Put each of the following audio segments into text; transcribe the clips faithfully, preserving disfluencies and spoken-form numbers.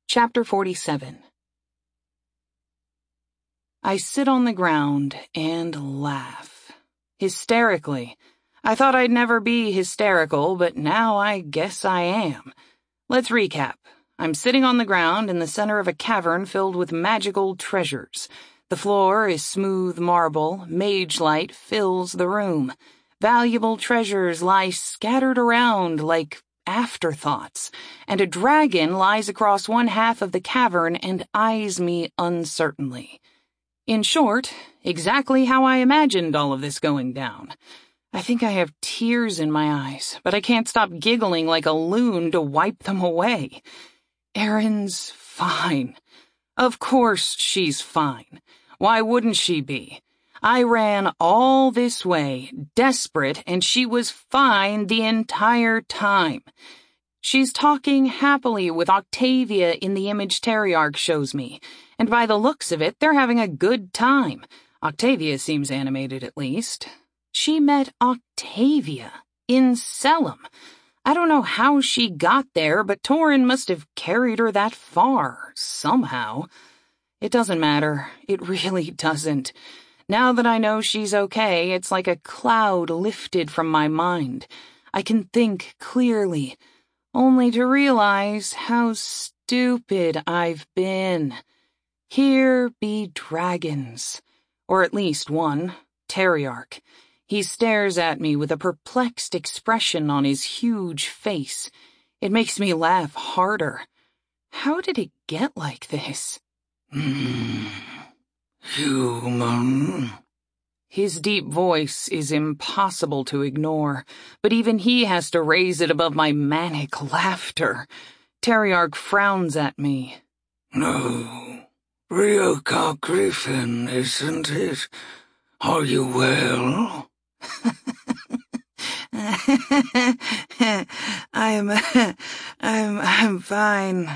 Chapter forty-seven. I sit on the ground and laugh. Hysterically. I thought I'd never be hysterical, but now I guess I am. Let's recap. I'm sitting on the ground in the center of a cavern filled with magical treasures. The floor is smooth marble, mage light fills the room. Valuable treasures lie scattered around like afterthoughts, and a dragon lies across one half of the cavern and eyes me uncertainly. In short, exactly how I imagined all of this going down. I think I have tears in my eyes, but I can't stop giggling like a loon to wipe them away. Erin's fine. Of course she's fine. Why wouldn't she be? I ran all this way, desperate, and she was fine the entire time. She's talking happily with Octavia in the image Teriarch shows me, and by the looks of it, they're having a good time. Octavia seems animated at least. She met Octavia in Selim. I don't know how she got there, but Torin must have carried her that far, somehow. It doesn't matter. It really doesn't. Now that I know she's okay, it's like a cloud lifted from my mind. I can think clearly, only to realize how stupid I've been. Here be dragons. Or at least one, Teriarch. He stares at me with a perplexed expression on his huge face. It makes me laugh harder. How did it get like this? Hmm... Human. His deep voice is impossible to ignore, but even he has to raise it above my manic laughter. Teriarch frowns at me. No, Ryoka Griffin, isn't it? Are you well? I'm, I'm, I'm fine.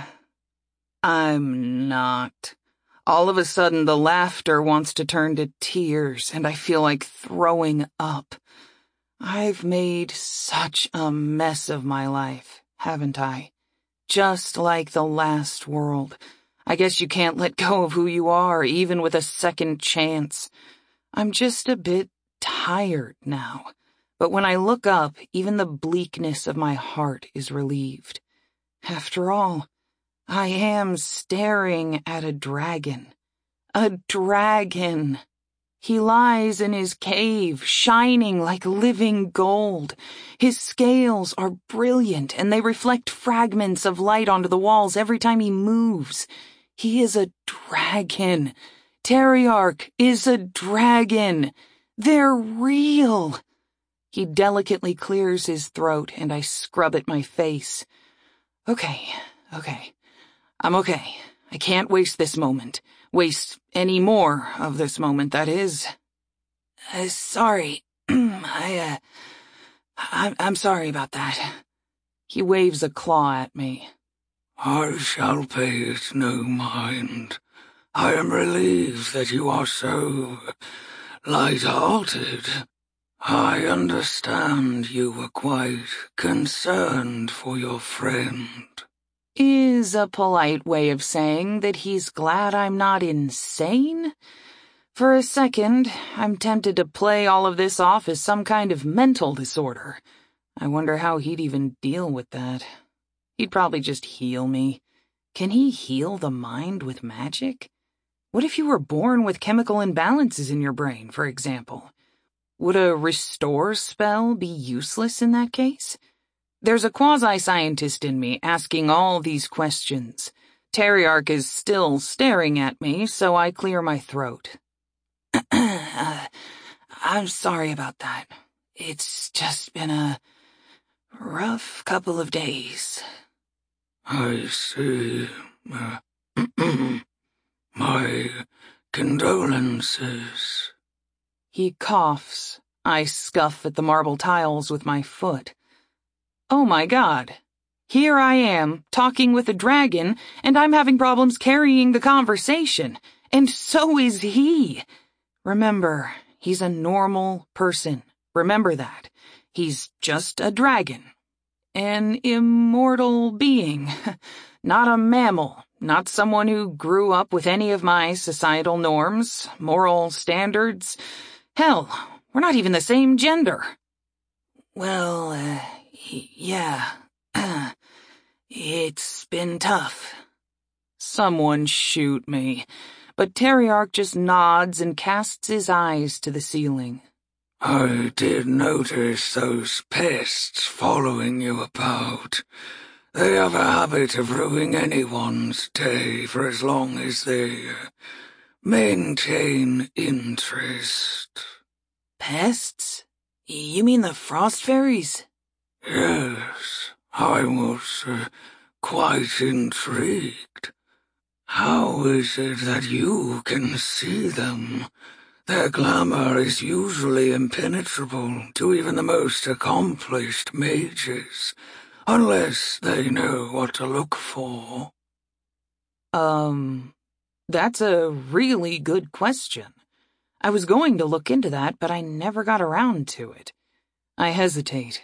I'm not. All of a sudden, the laughter wants to turn to tears, and I feel like throwing up. I've made such a mess of my life, haven't I? Just like the last world. I guess you can't let go of who you are, even with a second chance. I'm just a bit tired now. But when I look up, even the bleakness of my heart is relieved. After all, I am staring at a dragon. A dragon. He lies in his cave, shining like living gold. His scales are brilliant, and they reflect fragments of light onto the walls every time he moves. He is a dragon. Teriarch is a dragon. They're real. He delicately clears his throat, and I scrub at my face. Okay, okay. I'm okay. I can't waste this moment. Waste any more of this moment, that is. Uh, sorry. I, uh... I'm, I'm sorry about that. He waves a claw at me. I shall pay it no mind. I am relieved that you are so light-hearted. I understand you were quite concerned for your friend. Is a polite way of saying that he's glad I'm not insane? For a second, I'm tempted to play all of this off as some kind of mental disorder. I wonder how he'd even deal with that. He'd probably just heal me. Can he heal the mind with magic? What if you were born with chemical imbalances in your brain, for example? Would a restore spell be useless in that case? There's a quasi-scientist in me asking all these questions. Teriarch is still staring at me, so I clear my throat. uh, I'm sorry about that. It's just been a rough couple of days. I see. Uh, my condolences. He coughs. I scuff at the marble tiles with my foot. Oh my God. Here I am, talking with a dragon, and I'm having problems carrying the conversation. And so is he. Remember, he's a normal person. Remember that. He's just a dragon. An immortal being. Not a mammal, not someone who grew up with any of my societal norms, moral standards. Hell, we're not even the same gender. Well, uh, yeah. It's been tough. Someone shoot me. But Teriarch just nods and casts his eyes to the ceiling. I did notice those pests following you about. They have a habit of ruining anyone's day for as long as they uh, maintain interest. Pests? You mean the frost fairies? Yes, I was uh, quite intrigued. How is it that you can see them? Their glamour is usually impenetrable to even the most accomplished mages, unless they know what to look for. Um, that's a really good question. I was going to look into that, but I never got around to it. I hesitate.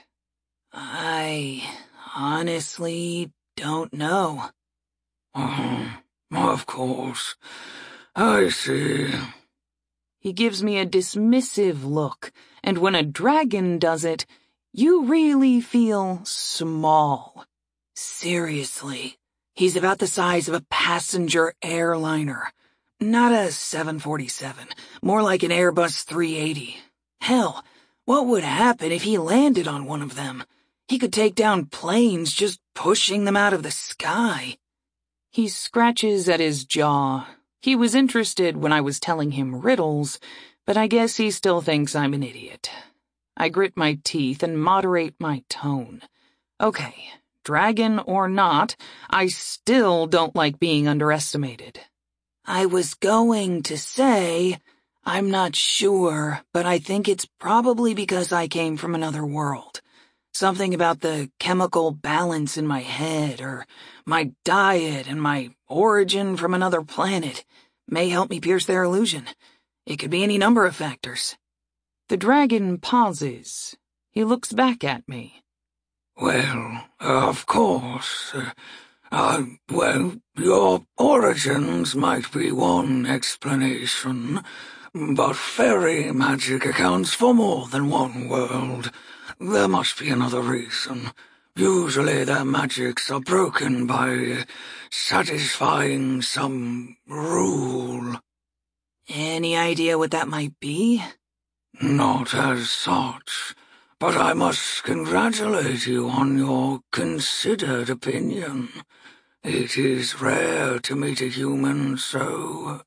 I honestly don't know. Oh, of course. I see. He gives me a dismissive look, and when a dragon does it, you really feel small. Seriously, he's about the size of a passenger airliner. Not a seven forty-seven, more like an Airbus three eighty. Hell, what would happen if he landed on one of them? He could take down planes just pushing them out of the sky. He scratches at his jaw. He was interested when I was telling him riddles, but I guess he still thinks I'm an idiot. I grit my teeth and moderate my tone. Okay, dragon or not, I still don't like being underestimated. I was going to say, I'm not sure, but I think it's probably because I came from another world. Something about the chemical balance in my head, or my diet and my origin from another planet may help me pierce their illusion. It could be any number of factors. The dragon pauses. He looks back at me. Well, of course. Uh, uh, well, your origins might be one explanation, but fairy magic accounts for more than one world. There must be another reason. Usually their magics are broken by uh, satisfying some rule. Any idea what that might be? Not as such, but I must congratulate you on your considered opinion. It is rare to meet a human so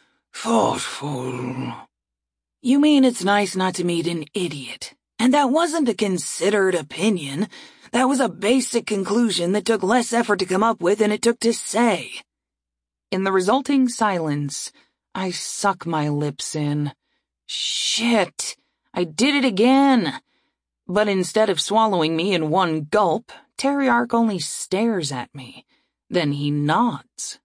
thoughtful. You mean it's nice not to meet an idiot? And that wasn't a considered opinion. That was a basic conclusion that took less effort to come up with than it took to say. In the resulting silence, I suck my lips in. Shit, I did it again. But instead of swallowing me in one gulp, Teriarch only stares at me. Then he nods.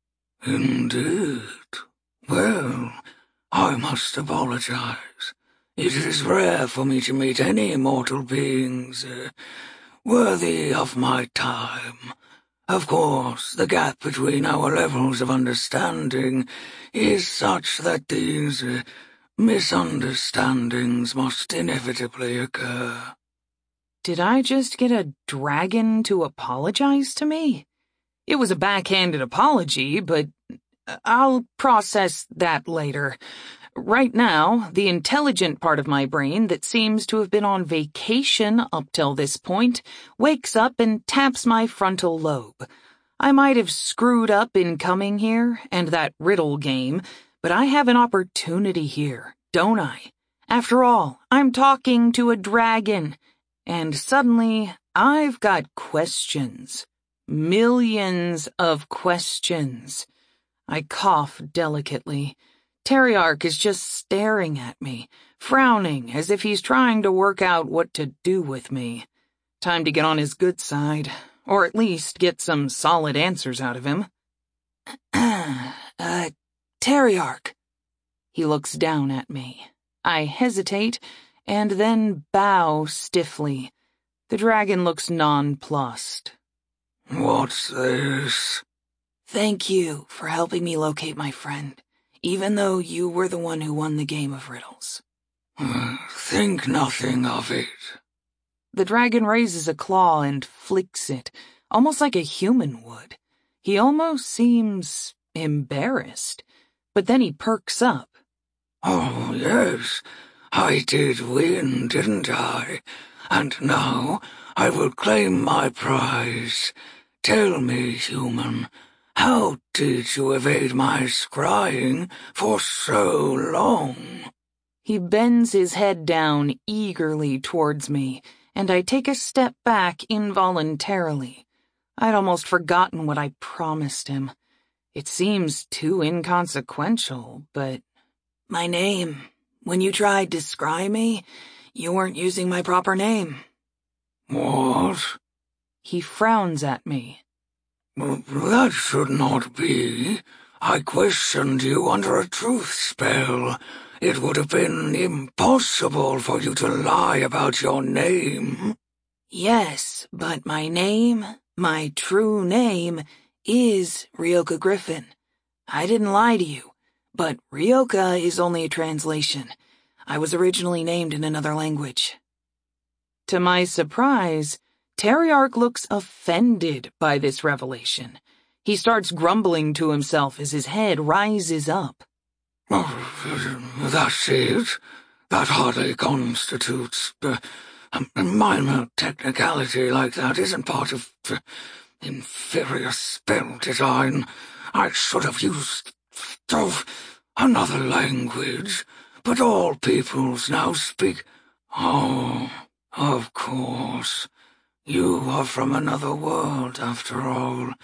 Indeed. Well, I must apologize. It is rare for me to meet any mortal beings uh, worthy of my time. Of course, the gap between our levels of understanding is such that these uh, misunderstandings must inevitably occur. Did I just get a dragon to apologize to me? It was a backhanded apology, but I'll process that later. Right now, the intelligent part of my brain that seems to have been on vacation up till this point wakes up and taps my frontal lobe. I might have screwed up in coming here and that riddle game, but I have an opportunity here, don't I? After all, I'm talking to a dragon, and suddenly I've got questions. Millions of questions. I cough delicately. Teriarch is just staring at me, frowning as if he's trying to work out what to do with me. Time to get on his good side, or at least get some solid answers out of him. uh, Teriarch. He looks down at me. I hesitate, and then bow stiffly. The dragon looks nonplussed. What's this? Thank you for helping me locate my friend, even though you were the one who won the game of riddles. Uh, think nothing of it. The dragon raises a claw and flicks it, almost like a human would. He almost seems embarrassed, but then he perks up. Oh, yes, I did win, didn't I? And now I will claim my prize. Tell me, human, how did you evade my scrying for so long? He bends his head down eagerly towards me, and I take a step back involuntarily. I'd almost forgotten what I promised him. It seems too inconsequential, but... My name. When you tried to scry me, you weren't using my proper name. What? He frowns at me. That should not be. I questioned you under a truth spell. It would have been impossible for you to lie about your name. Yes, but my name, my true name, is Ryoka Griffin. I didn't lie to you, but Ryoka is only a translation. I was originally named in another language. To my surprise, Teriarch looks offended by this revelation. He starts grumbling to himself as his head rises up. Oh, that's it. That hardly constitutes... Uh, a minor technicality like that isn't part of uh, inferior spell design. I should have used oh, another language, but all peoples now speak... Oh, of course. You are from another world, after all.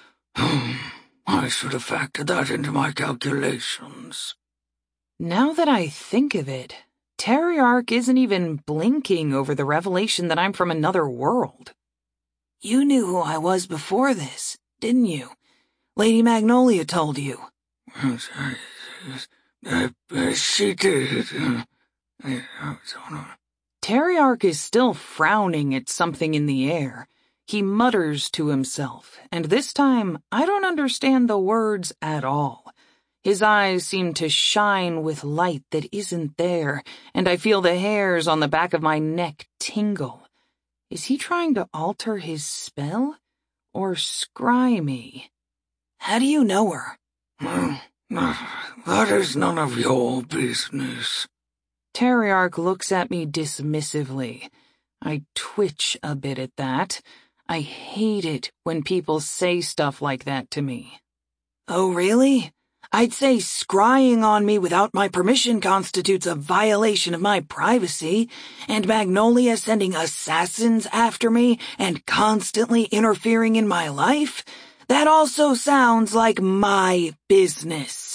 I should have factored that into my calculations. Now that I think of it, Teriarch isn't even blinking over the revelation that I'm from another world. You knew who I was before this, didn't you? Lady Magnolia told you. Uh, uh, uh, she did. Uh, Teriarch is still frowning at something in the air. He mutters to himself, and this time I don't understand the words at all. His eyes seem to shine with light that isn't there, and I feel the hairs on the back of my neck tingle. Is he trying to alter his spell? Or scry me? How do you know her? Well, that is none of your business. Teriarch looks at me dismissively. I twitch a bit at that. I hate it when people say stuff like that to me. Oh, really? I'd say scrying on me without my permission constitutes a violation of my privacy, and Magnolia sending assassins after me and constantly interfering in my life? That also sounds like my business.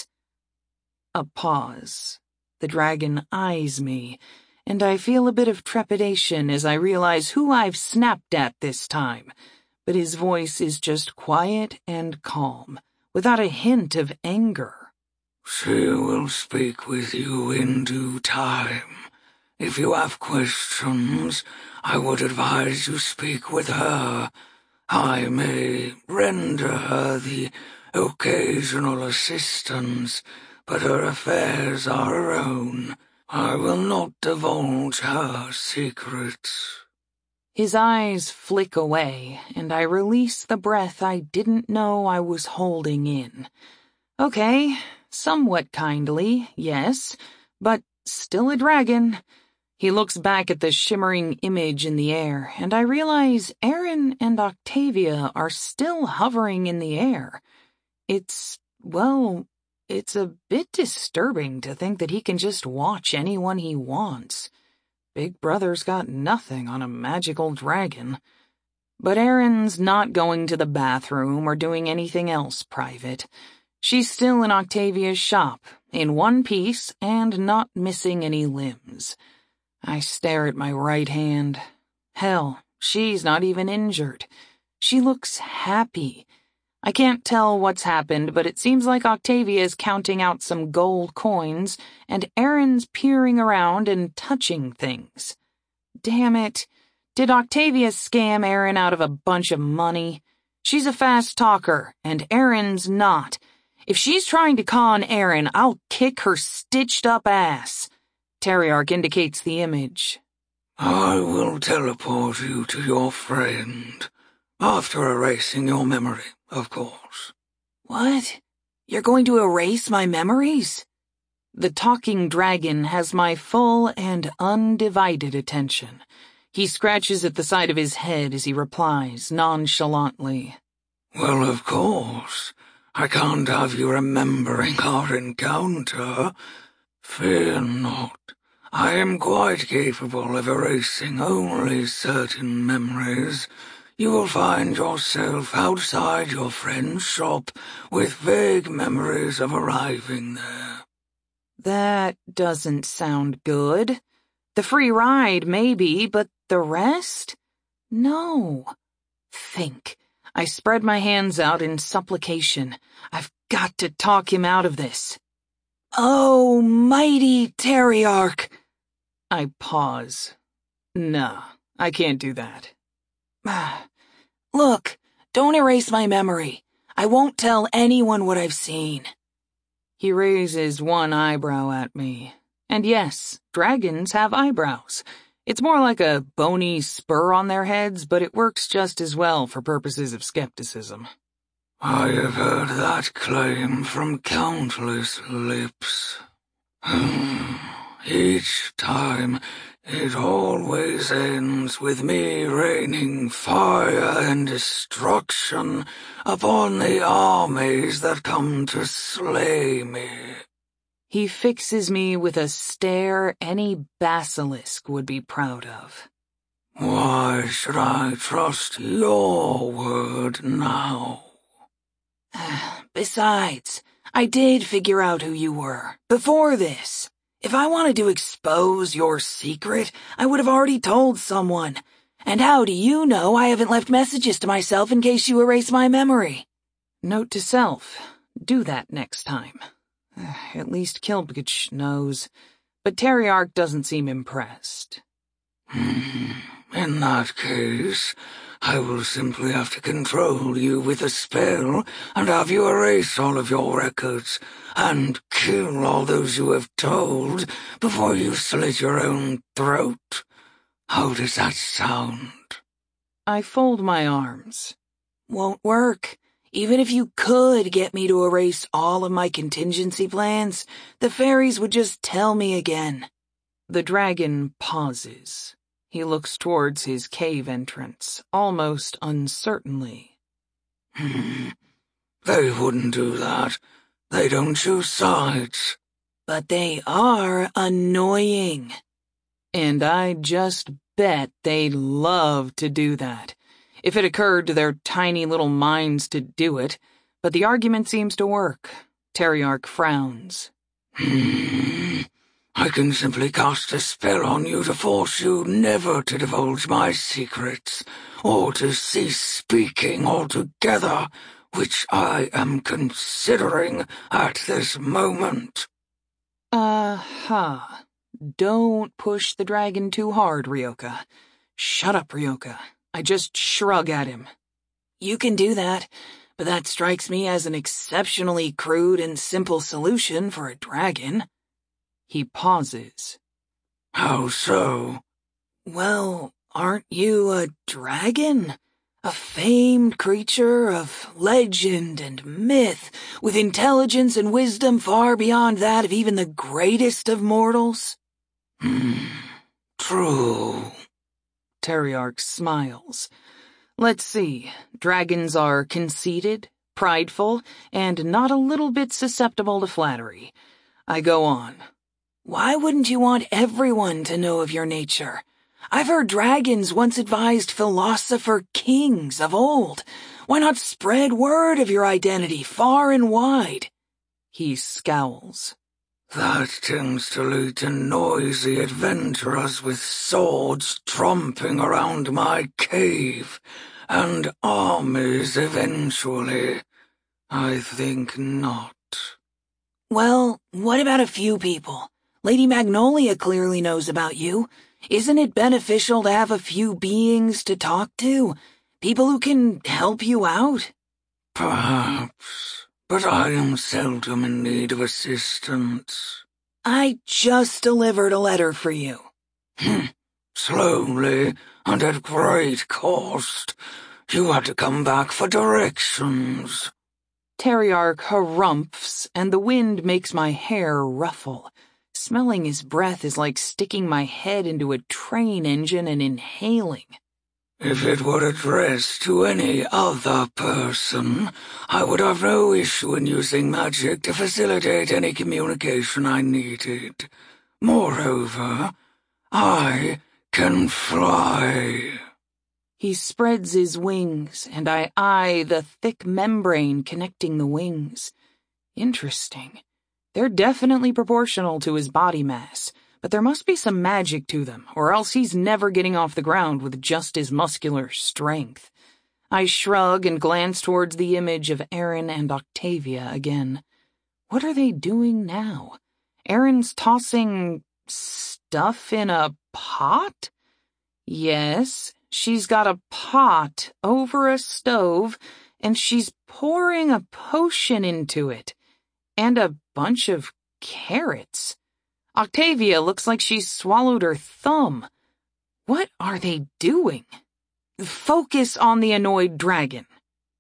A pause. The dragon eyes me, and I feel a bit of trepidation as I realize who I've snapped at this time, but his voice is just quiet and calm, without a hint of anger. She will speak with you in due time. If you have questions, I would advise you speak with her. I may render her the occasional assistance, but her affairs are her own. I will not divulge her secrets. His eyes flick away, and I release the breath I didn't know I was holding in. Okay, somewhat kindly, yes, but still a dragon. He looks back at the shimmering image in the air, and I realize Aaron and Octavia are still hovering in the air. It's, well, it's a bit disturbing to think that he can just watch anyone he wants. Big Brother's got nothing on a magical dragon. But Erin's not going to the bathroom or doing anything else private. She's still in Octavia's shop, in one piece and not missing any limbs. I stare at my right hand. Hell, she's not even injured. She looks happy. I can't tell what's happened, but it seems like Octavia is counting out some gold coins, and Erin's peering around and touching things. Damn it. Did Octavia scam Erin out of a bunch of money? She's a fast talker, and Erin's not. If she's trying to con Erin, I'll kick her stitched-up ass. Teriarch indicates the image. I will teleport you to your friend, after erasing your memory, of course. What? You're going to erase my memories? The talking dragon has my full and undivided attention. He scratches at the side of his head as he replies nonchalantly. Well, of course. I can't have you remembering our encounter. Fear not. I am quite capable of erasing only certain memories. You will find yourself outside your friend's shop with vague memories of arriving there. That doesn't sound good. The free ride, maybe, but the rest? No. Think. I spread my hands out in supplication. I've got to talk him out of this. Oh, mighty Teriarch! I pause. No, I can't do that. Look, don't erase my memory. I won't tell anyone what I've seen. He raises one eyebrow at me. And yes, dragons have eyebrows. It's more like a bony spur on their heads, but it works just as well for purposes of skepticism. I have heard that claim from countless lips. Each time, it always ends with me raining fire and destruction upon the armies that come to slay me. He fixes me with a stare any basilisk would be proud of. Why should I trust your word now? Besides, I did figure out who you were, before this. If I wanted to expose your secret, I would have already told someone. And how do you know I haven't left messages to myself in case you erase my memory? Note to self, do that next time. At least Kilbgitch knows, but Teriarch doesn't seem impressed. In that case, I will simply have to control you with a spell and have you erase all of your records and kill all those you have told before you slit your own throat. How does that sound? I fold my arms. Won't work. Even if you could get me to erase all of my contingency plans, the fairies would just tell me again. The dragon pauses. He looks towards his cave entrance, almost uncertainly. Hmm. They wouldn't do that. They don't choose sides. But they are annoying. And I just bet they'd love to do that, if it occurred to their tiny little minds to do it, but the argument seems to work. Teriarch frowns. Hmm. I can simply cast a spell on you to force you never to divulge my secrets, or to cease speaking altogether, which I am considering at this moment. Uh-huh. Don't push the dragon too hard, Ryoka. Shut up, Ryoka. I just shrug at him. You can do that, but that strikes me as an exceptionally crude and simple solution for a dragon. He pauses. How so? Well, aren't you a dragon? A famed creature of legend and myth, with intelligence and wisdom far beyond that of even the greatest of mortals? Hmm. True. Teriarch smiles. Let's see. Dragons are conceited, prideful, and not a little bit susceptible to flattery. I go on. Why wouldn't you want everyone to know of your nature? I've heard dragons once advised philosopher kings of old. Why not spread word of your identity far and wide? He scowls. That tends to lead to noisy adventurers with swords tromping around my cave, and armies eventually. I think not. Well, what about a few people? Lady Magnolia clearly knows about you. Isn't it beneficial to have a few beings to talk to? People who can help you out? Perhaps, but I am seldom in need of assistance. I just delivered a letter for you. Slowly, and at great cost. You had to come back for directions. Teriarch harumphs, and the wind makes my hair ruffle. Smelling his breath is like sticking my head into a train engine and inhaling. If it were addressed to any other person, I would have no issue in using magic to facilitate any communication I needed. Moreover, I can fly. He spreads his wings, and I eye the thick membrane connecting the wings. Interesting. They're definitely proportional to his body mass, but there must be some magic to them, or else he's never getting off the ground with just his muscular strength. I shrug and glance towards the image of Aaron and Octavia again. What are they doing now? Aaron's tossing stuff in a pot? Yes, she's got a pot over a stove, and she's pouring a potion into it. And a bunch of carrots. Octavia looks like she's swallowed her thumb. What are they doing? Focus on the annoyed dragon.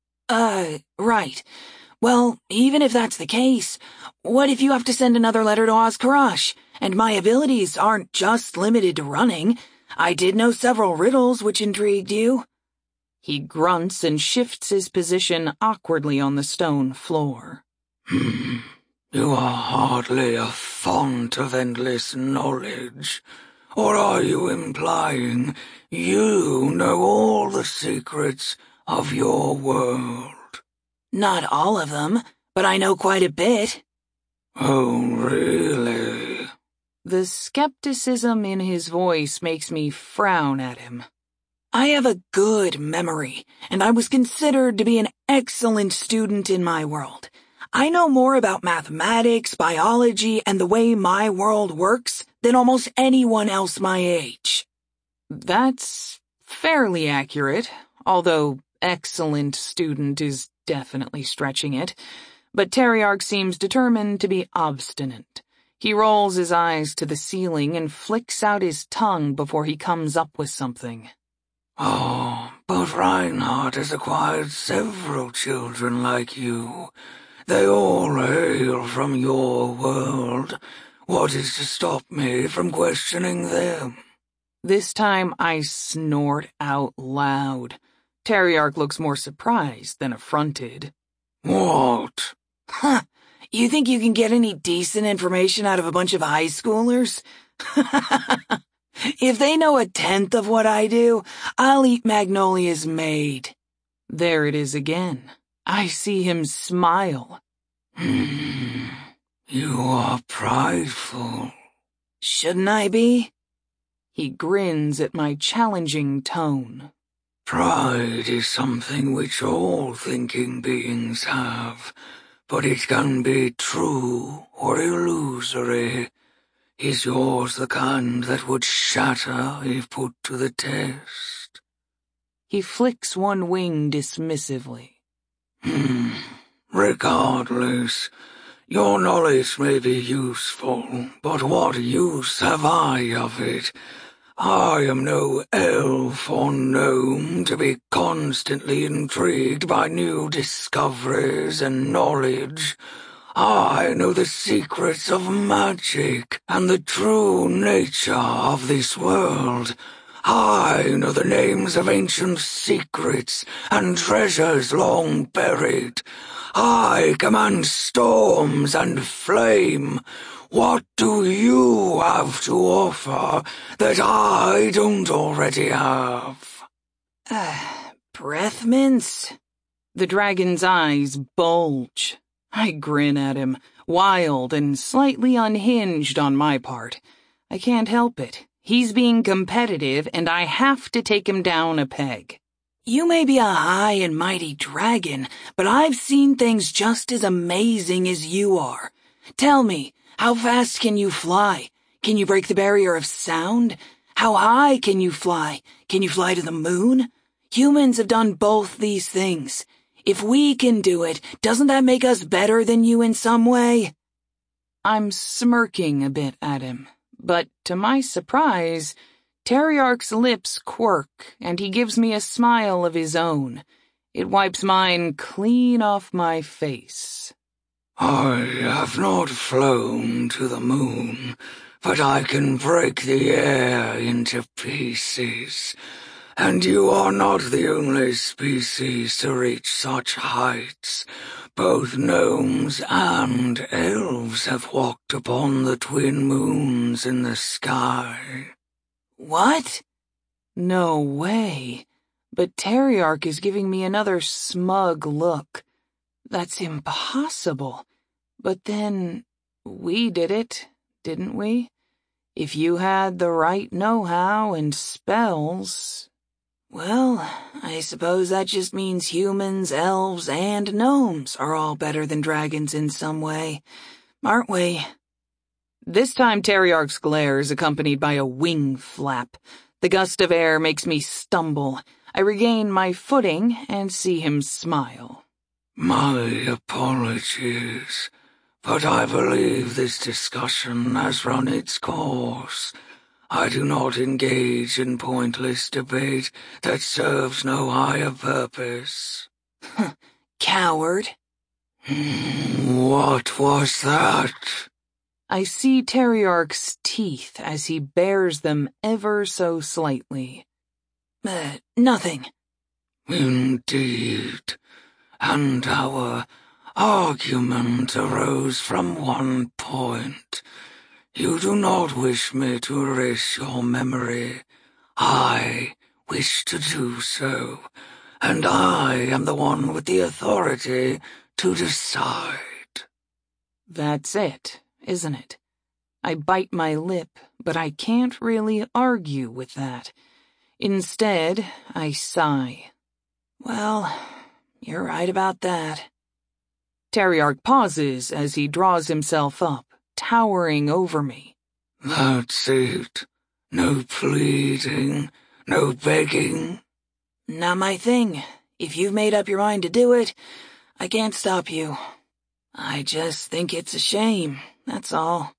Uh, right. Well, even if that's the case, what if you have to send another letter to Oz-Karash, and my abilities aren't just limited to running? I did know several riddles which intrigued you. He grunts and shifts his position awkwardly on the stone floor. Hmm. You are hardly a font of endless knowledge. Or are you implying you know all the secrets of your world? Not all of them, but I know quite a bit. Oh, really? The skepticism in his voice makes me frown at him. I have a good memory, and I was considered to be an excellent student in my world. I know more about mathematics, biology, and the way my world works than almost anyone else my age. That's fairly accurate, although excellent student is definitely stretching it. But Teriarch seems determined to be obstinate. He rolls his eyes to the ceiling and flicks out his tongue before he comes up with something. Oh, but Reinhardt has acquired several children like you. They all hail from your world. What is to stop me from questioning them? This time I snort out loud. Teriarch looks more surprised than affronted. What? Huh. You think you can get any decent information out of a bunch of high schoolers? If they know a tenth of what I do, I'll eat Magnolia's maid. There it is again. I see him smile. Hmm. You are prideful. Shouldn't I be? He grins at my challenging tone. Pride is something which all thinking beings have, but it can be true or illusory. Is yours the kind that would shatter if put to the test? He flicks one wing dismissively. Hmm. Regardless, your knowledge may be useful, but what use have I of it? I am no elf or gnome to be constantly intrigued by new discoveries and knowledge. I know the secrets of magic and the true nature of this world. I know the names of ancient secrets and treasures long buried. I command storms and flame. What do you have to offer that I don't already have? Uh, breath mints? The dragon's eyes bulge. I grin at him, wild and slightly unhinged on my part. I can't help it. He's being competitive, and I have to take him down a peg. You may be a high and mighty dragon, but I've seen things just as amazing as you are. Tell me, how fast can you fly? Can you break the barrier of sound? How high can you fly? Can you fly to the moon? Humans have done both these things. If we can do it, doesn't that make us better than you in some way? I'm smirking a bit at him, but to my surprise, Teriarch's lips quirk, and he gives me a smile of his own. It wipes mine clean off my face. I have not flown to the moon, but I can break the air into pieces. And you are not the only species to reach such heights. Both gnomes and elves have walked upon the twin moons in the sky. What? No way. But Teriarch is giving me another smug look. That's impossible. But then, we did it, didn't we? If you had the right know-how and spells... Well, I suppose that just means humans, elves, and gnomes are all better than dragons in some way, aren't we? This time Teriarch's glare is accompanied by a wing flap. The gust of air makes me stumble. I regain my footing and see him smile. My apologies, but I believe this discussion has run its course. I do not engage in pointless debate that serves no higher purpose. Coward. What was that? I see Teriarch's teeth as he bares them ever so slightly. Uh, nothing. Indeed. And our argument arose from one point. You do not wish me to erase your memory. I wish to do so, and I am the one with the authority to decide. That's it, isn't it? I bite my lip, but I can't really argue with that. Instead, I sigh. Well, you're right about that. Teriarch pauses as he draws himself up, towering over me. That's it. No pleading, no begging. Not my thing. If you've made up your mind to do it, I can't stop you. I just think it's a shame, that's all.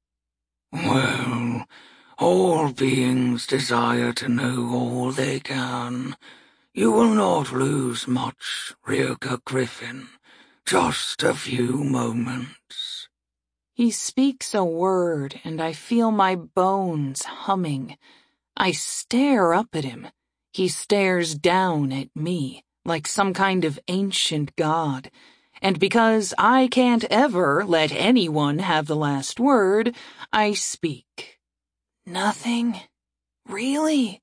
Well, all beings desire to know all they can. You will not lose much, Ryoka Griffin. Just a few moments. He speaks a word, and I feel my bones humming. I stare up at him. He stares down at me, like some kind of ancient god. And because I can't ever let anyone have the last word, I speak. Nothing? Really?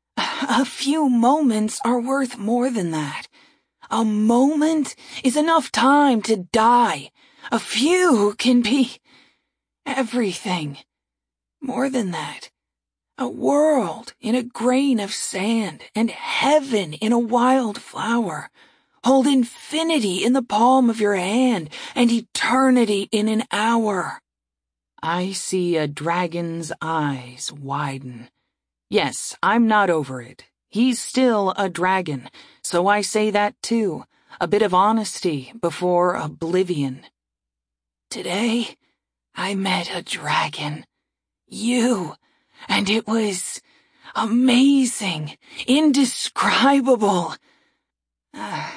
A few moments are worth more than that. A moment is enough time to die. A few can be everything. More than that. A world in a grain of sand and heaven in a wild flower. Hold infinity in the palm of your hand and eternity in an hour. I see a dragon's eyes widen. Yes, I'm not over it. He's still a dragon, so I say that too. A bit of honesty before oblivion. Today, I met a dragon. You. And it was amazing, indescribable. Uh,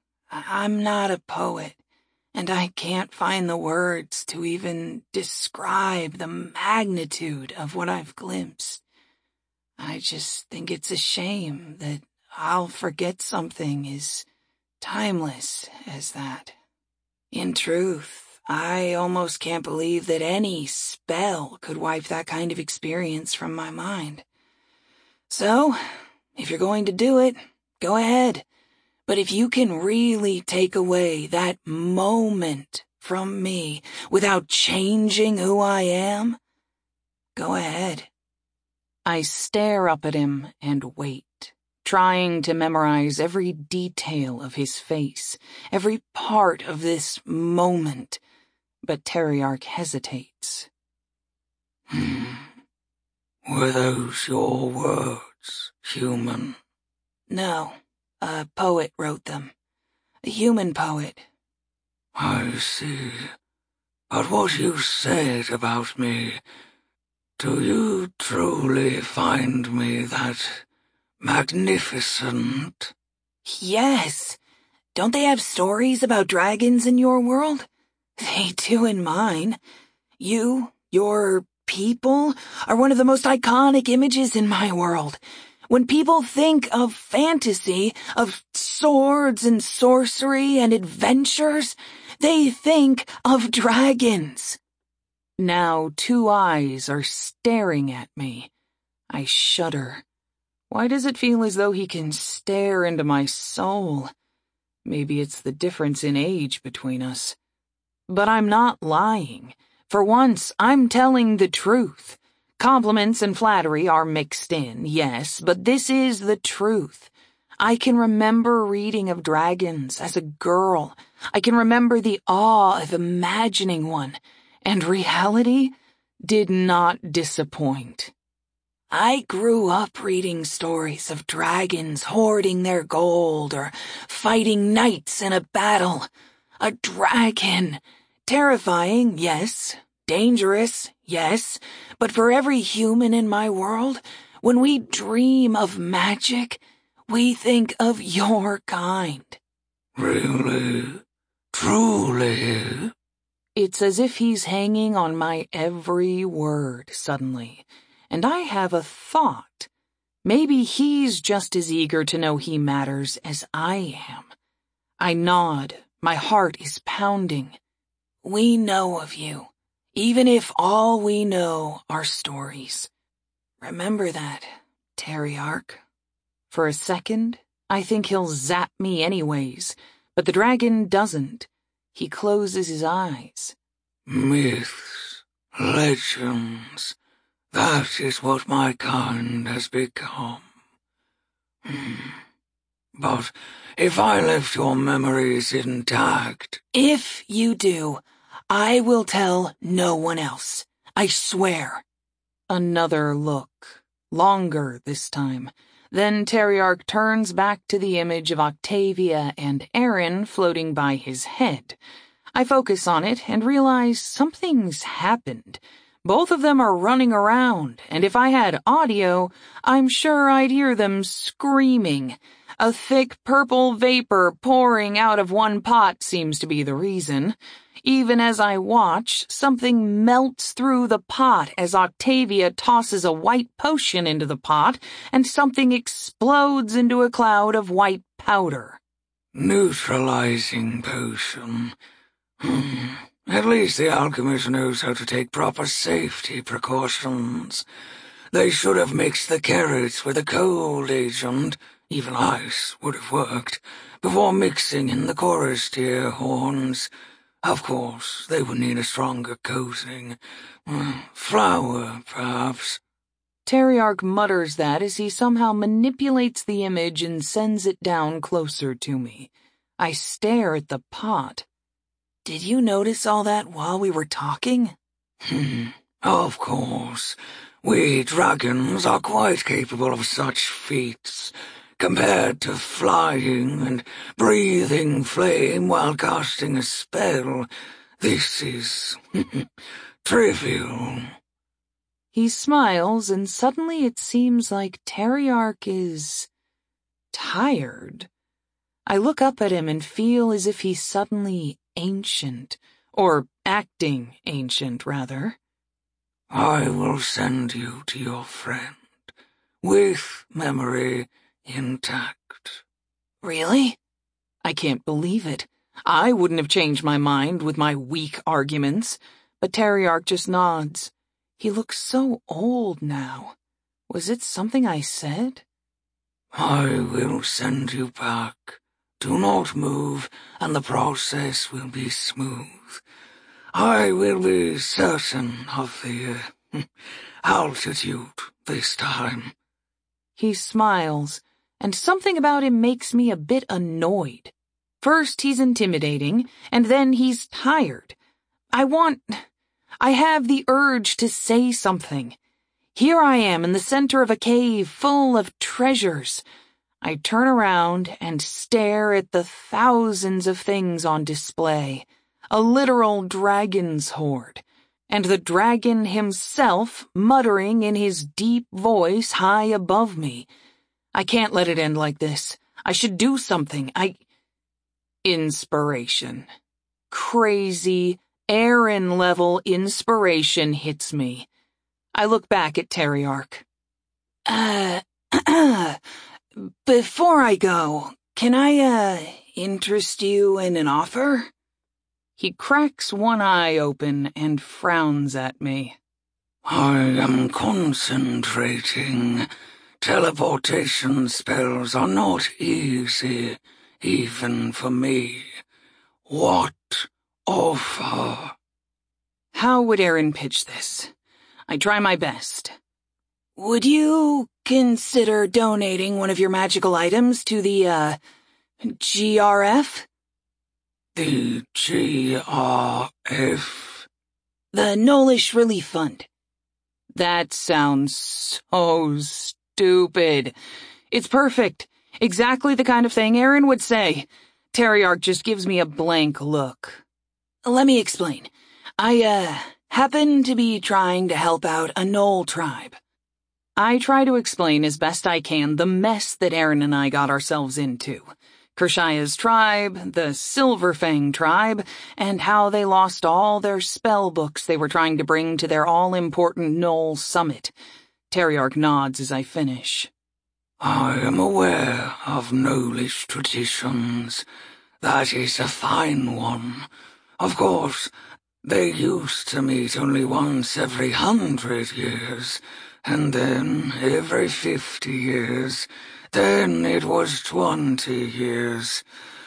I'm not a poet, and I can't find the words to even describe the magnitude of what I've glimpsed. I just think it's a shame that I'll forget something as timeless as that. In truth, I almost can't believe that any spell could wipe that kind of experience from my mind. So, if you're going to do it, go ahead. But if you can really take away that moment from me without changing who I am, go ahead. I stare up at him and wait, trying to memorize every detail of his face, every part of this moment. But Teriarch hesitates. Hmm. Were those your words, human? No, A poet wrote them. A human poet. I see. But what you said about me, do you truly find me that magnificent? Yes. Don't they have stories about dragons in your world? They do in mine. You, your people, are one of the most iconic images in my world. When people think of fantasy, of swords and sorcery and adventures, they think of dragons. Now two eyes are staring at me. I shudder. Why does it feel as though he can stare into my soul? Maybe it's the difference in age between us. But I'm not lying. For once, I'm telling the truth. Compliments and flattery are mixed in, yes, but this is the truth. I can remember reading of dragons as a girl. I can remember the awe of imagining one, and reality did not disappoint. I grew up reading stories of dragons hoarding their gold or fighting knights in a battle. A dragon. Terrifying, yes. Dangerous, yes. But for every human in my world, when we dream of magic, we think of your kind. Really? Truly? It's as if he's hanging on my every word suddenly, and I have a thought. Maybe he's just as eager to know he matters as I am. I nod. My heart is pounding. We know of you, even if all we know are stories. Remember that, Teriarch. For a second, I think he'll zap me anyways, but the dragon doesn't. He closes his eyes. Myths, legends, that is what my kind has become. Hmm. But if I left your memories intact... If you do, I will tell no one else. I swear. Another look. Longer this time. Then Teriarch turns back to the image of Octavia and Aaron floating by his head. I focus on it and realize something's happened. Both of them are running around, and if I had audio, I'm sure I'd hear them screaming. A thick purple vapor pouring out of one pot seems to be the reason. Even as I watch, something melts through the pot as Octavia tosses a white potion into the pot, and something explodes into a cloud of white powder. Neutralizing potion. Hmm. At least the alchemist knows how to take proper safety precautions. They should have mixed the carrots with a cold agent, even ice would have worked, before mixing in the chorister horns. Of course, they would need a stronger coating. Flour, perhaps. Teriarch mutters that as he somehow manipulates the image and sends it down closer to me. I stare at the pot. Did you notice all that while we were talking? Hmm, of course. We dragons are quite capable of such feats, compared to flying and breathing flame while casting a spell. This is trivial. He smiles, and suddenly it seems like Teriarch is tired. I look up at him and feel as if he's suddenly ancient, or acting ancient, rather. I will send you to your friend, with memory intact. Really? I can't believe it. I wouldn't have changed my mind with my weak arguments, but Teriarch just nods. He looks so old now. Was it something I said? I will send you back. Do not move, and the process will be smooth. I will be certain of the uh, altitude this time. He smiles, and something about him makes me a bit annoyed. First he's intimidating, and then he's tired. I want... I have the urge to say something. Here I am in the center of a cave full of treasures. I turn around and stare at the thousands of things on display, a literal dragon's horde, and the dragon himself muttering in his deep voice high above me. I can't let it end like this. I should do something. I... Inspiration. Crazy, Aaron-level inspiration hits me. I look back at Terriarch. Uh, before I go, can I, uh, interest you in an offer? He cracks one eye open and frowns at me. I am concentrating. Teleportation spells are not easy, even for me. What offer? How would Aaron pitch this? I try my best. Would you consider donating one of your magical items to the, uh, G R F? The G R F? The Gnollish Relief Fund. That sounds so stupid. It's perfect. Exactly the kind of thing Aaron would say. Terriarch just gives me a blank look. Let me explain. I, uh, happen to be trying to help out a Gnoll tribe. I try to explain as best I can the mess that Aaron and I got ourselves into. Kershaya's tribe, the Silverfang tribe, and how they lost all their spell books they were trying to bring to their all-important Gnoll summit. Terriarch nods as I finish. I am aware of Gnollish traditions. That is a fine one. Of course, they used to meet only once every hundred years, and then every fifty years. Then it was twenty years.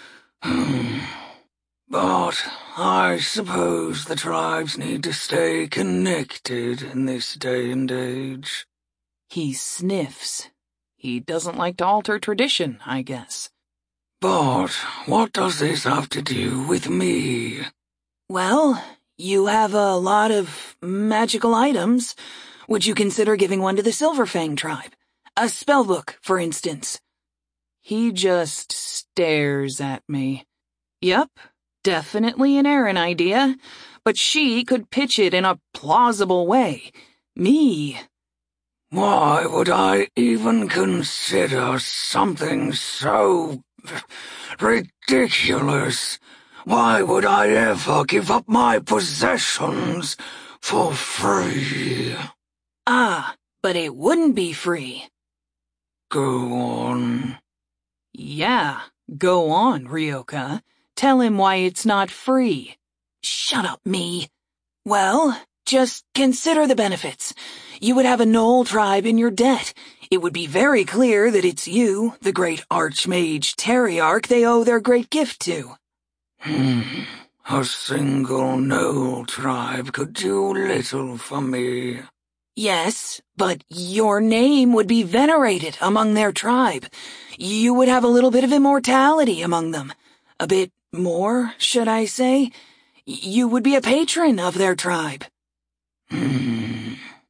But I suppose the tribes need to stay connected in this day and age. He sniffs. He doesn't like to alter tradition, I guess. But what does this have to do with me? Well, you have a lot of magical items. Would you consider giving one to the Silverfang tribe? A spellbook, for instance. He just stares at me. Yup, definitely an Aaron idea, but she could pitch it in a plausible way. Me... Why would I even consider something so ridiculous? Why would I ever give up my possessions for free? Ah, but it wouldn't be free. Go on. Yeah, go on, Ryoka. Tell him why it's not free. Shut up, me. Well, just consider the benefits. You would have a Gnoll tribe in your debt. It would be very clear that it's you, the great Archmage Terriarch, they owe their great gift to. Hmm. A single Gnoll tribe could do little for me. Yes, but your name would be venerated among their tribe. You would have a little bit of immortality among them. A bit more, should I say? You would be a patron of their tribe. Hmm.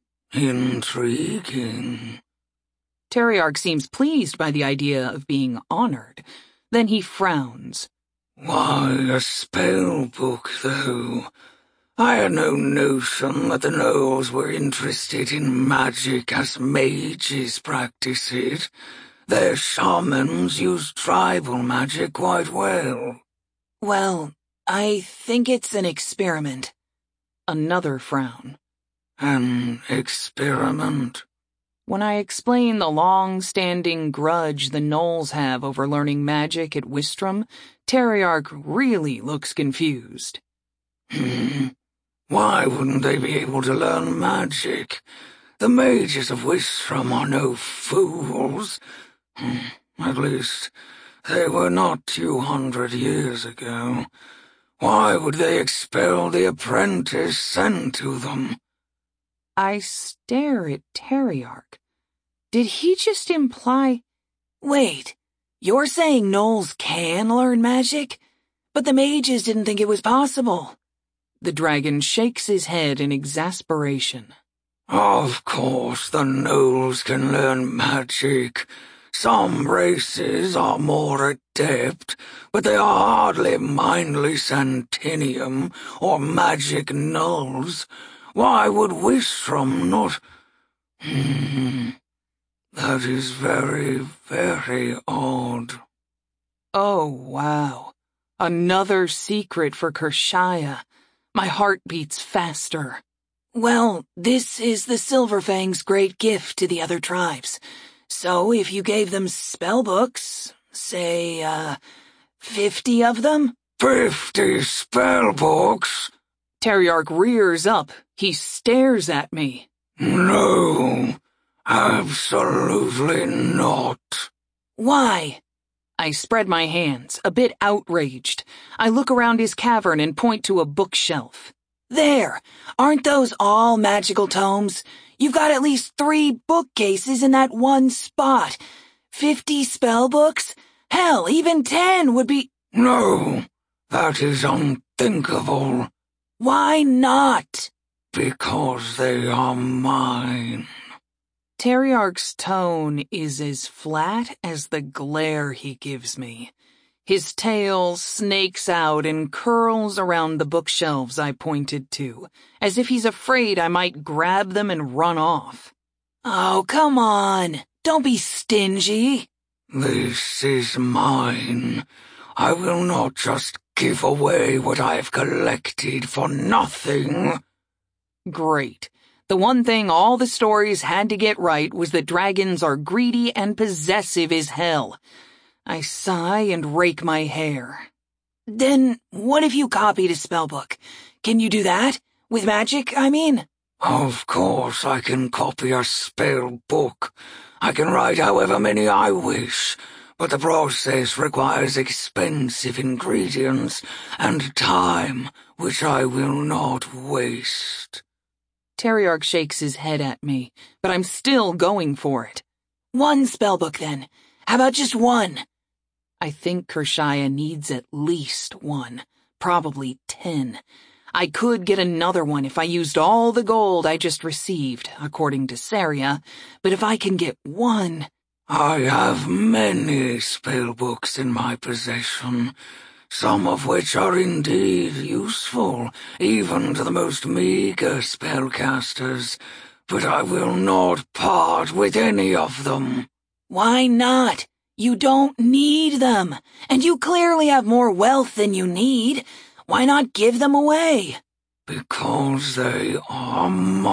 Intriguing. Terriarch seems pleased by the idea of being honored. Then he frowns. Why a spell book, though? I had no notion that the Gnolls were interested in magic as mages practice it. Their shamans use tribal magic quite well. Well, I think it's an experiment. Another frown. An experiment? When I explain the long-standing grudge the Gnolls have over learning magic at Wistrom, Terriarch really looks confused. Hmm. Why wouldn't they be able to learn magic? The mages of Wistrom are no fools. At least, they were not two hundred years ago. Why would they expel the apprentice sent to them? I stare at Terriarch. Did he just imply... Wait, you're saying Gnolls can learn magic? But the mages didn't think it was possible. The dragon shakes his head in exasperation. Of course the Gnolls can learn magic. Some races are more adept, but they are hardly mindless Antinium or magic nulls. Why would Wistrom not... Hmm... That is very, very odd. Oh, wow. Another secret for Kershaya. My heart beats faster. Well, this is the Silverfang's great gift to the other tribes. So if you gave them spellbooks, say, uh, fifty of them? Fifty spellbooks? Teriarch rears up. He stares at me. No, absolutely not. Why? I spread my hands, a bit outraged. I look around his cavern and point to a bookshelf. There! Aren't those all magical tomes? You've got at least three bookcases in that one spot. Fifty spellbooks? Hell, even ten would be— No, that is unthinkable. Why not? Because they are mine. Teriarch's tone is as flat as the glare he gives me. His tail snakes out and curls around the bookshelves I pointed to, as if he's afraid I might grab them and run off. Oh, come on. Don't be stingy. This is mine. I will not just give away what I have collected for nothing. Great. The one thing all the stories had to get right was that dragons are greedy and possessive as hell. I sigh and rake my hair. Then what if you copied a spellbook? Can you do that? With magic, I mean? Of course I can copy a spell book. I can write however many I wish, but the process requires expensive ingredients and time, which I will not waste. Teriarch shakes his head at me, but I'm still going for it. One spellbook, then. How about just one? I think Kershaya needs at least one, probably ten. I could get another one if I used all the gold I just received, according to Saria, but if I can get one... I have many spellbooks in my possession, some of which are indeed useful, even to the most meager spellcasters, but I will not part with any of them. Why not? You don't need them, and you clearly have more wealth than you need. Why not give them away? Because they are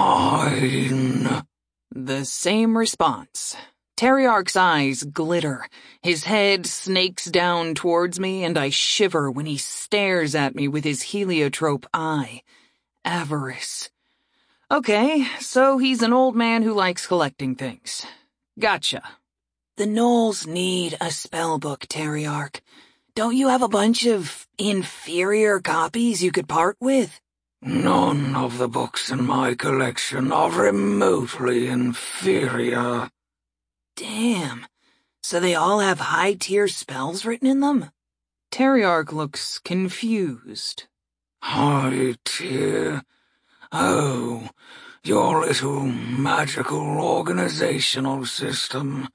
mine. The same response. Teriarch's eyes glitter. His head snakes down towards me, and I shiver when he stares at me with his heliotrope eye. Avarice. Okay, so he's an old man who likes collecting things. Gotcha. The gnolls need a spellbook, Teriarch. Don't you have a bunch of inferior copies you could part with? None of the books in my collection are remotely inferior. Damn. So they all have high-tier spells written in them? Teriarch looks confused. High-tier? Oh, your little magical organizational system.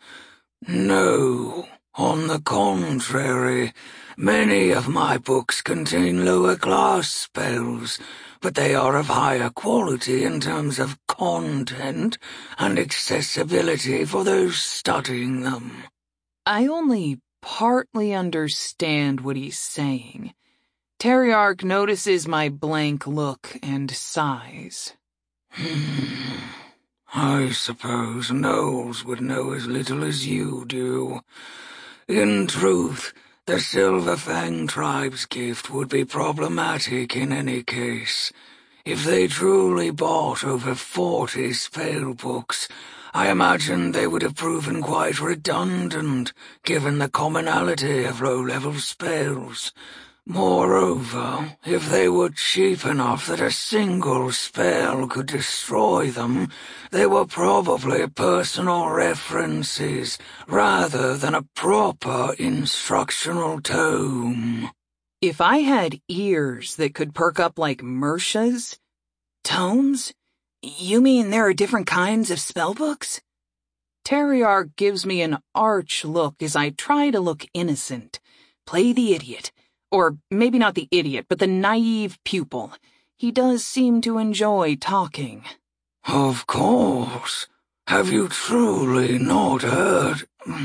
No, on the contrary, many of my books contain lower-class spells, but they are of higher quality in terms of content and accessibility for those studying them. I only partly understand what he's saying. Teriarch notices my blank look and sighs. Hmm. I suppose gnolls would know as little as you do. In truth, the Silverfang tribe's gift would be problematic in any case. If they truly bought over forty spellbooks, I imagine they would have proven quite redundant, given the commonality of low-level spells. Moreover, if they were cheap enough that a single spell could destroy them, they were probably personal references rather than a proper instructional tome. If I had ears that could perk up like Mersha's? Tomes? You mean there are different kinds of spellbooks? Terriarch gives me an arch look as I try to look innocent. Play the idiot. Or maybe not the idiot, but the naive pupil. He does seem to enjoy talking. Of course. Have you truly not heard?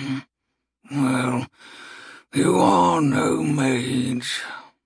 Well, you are no mage.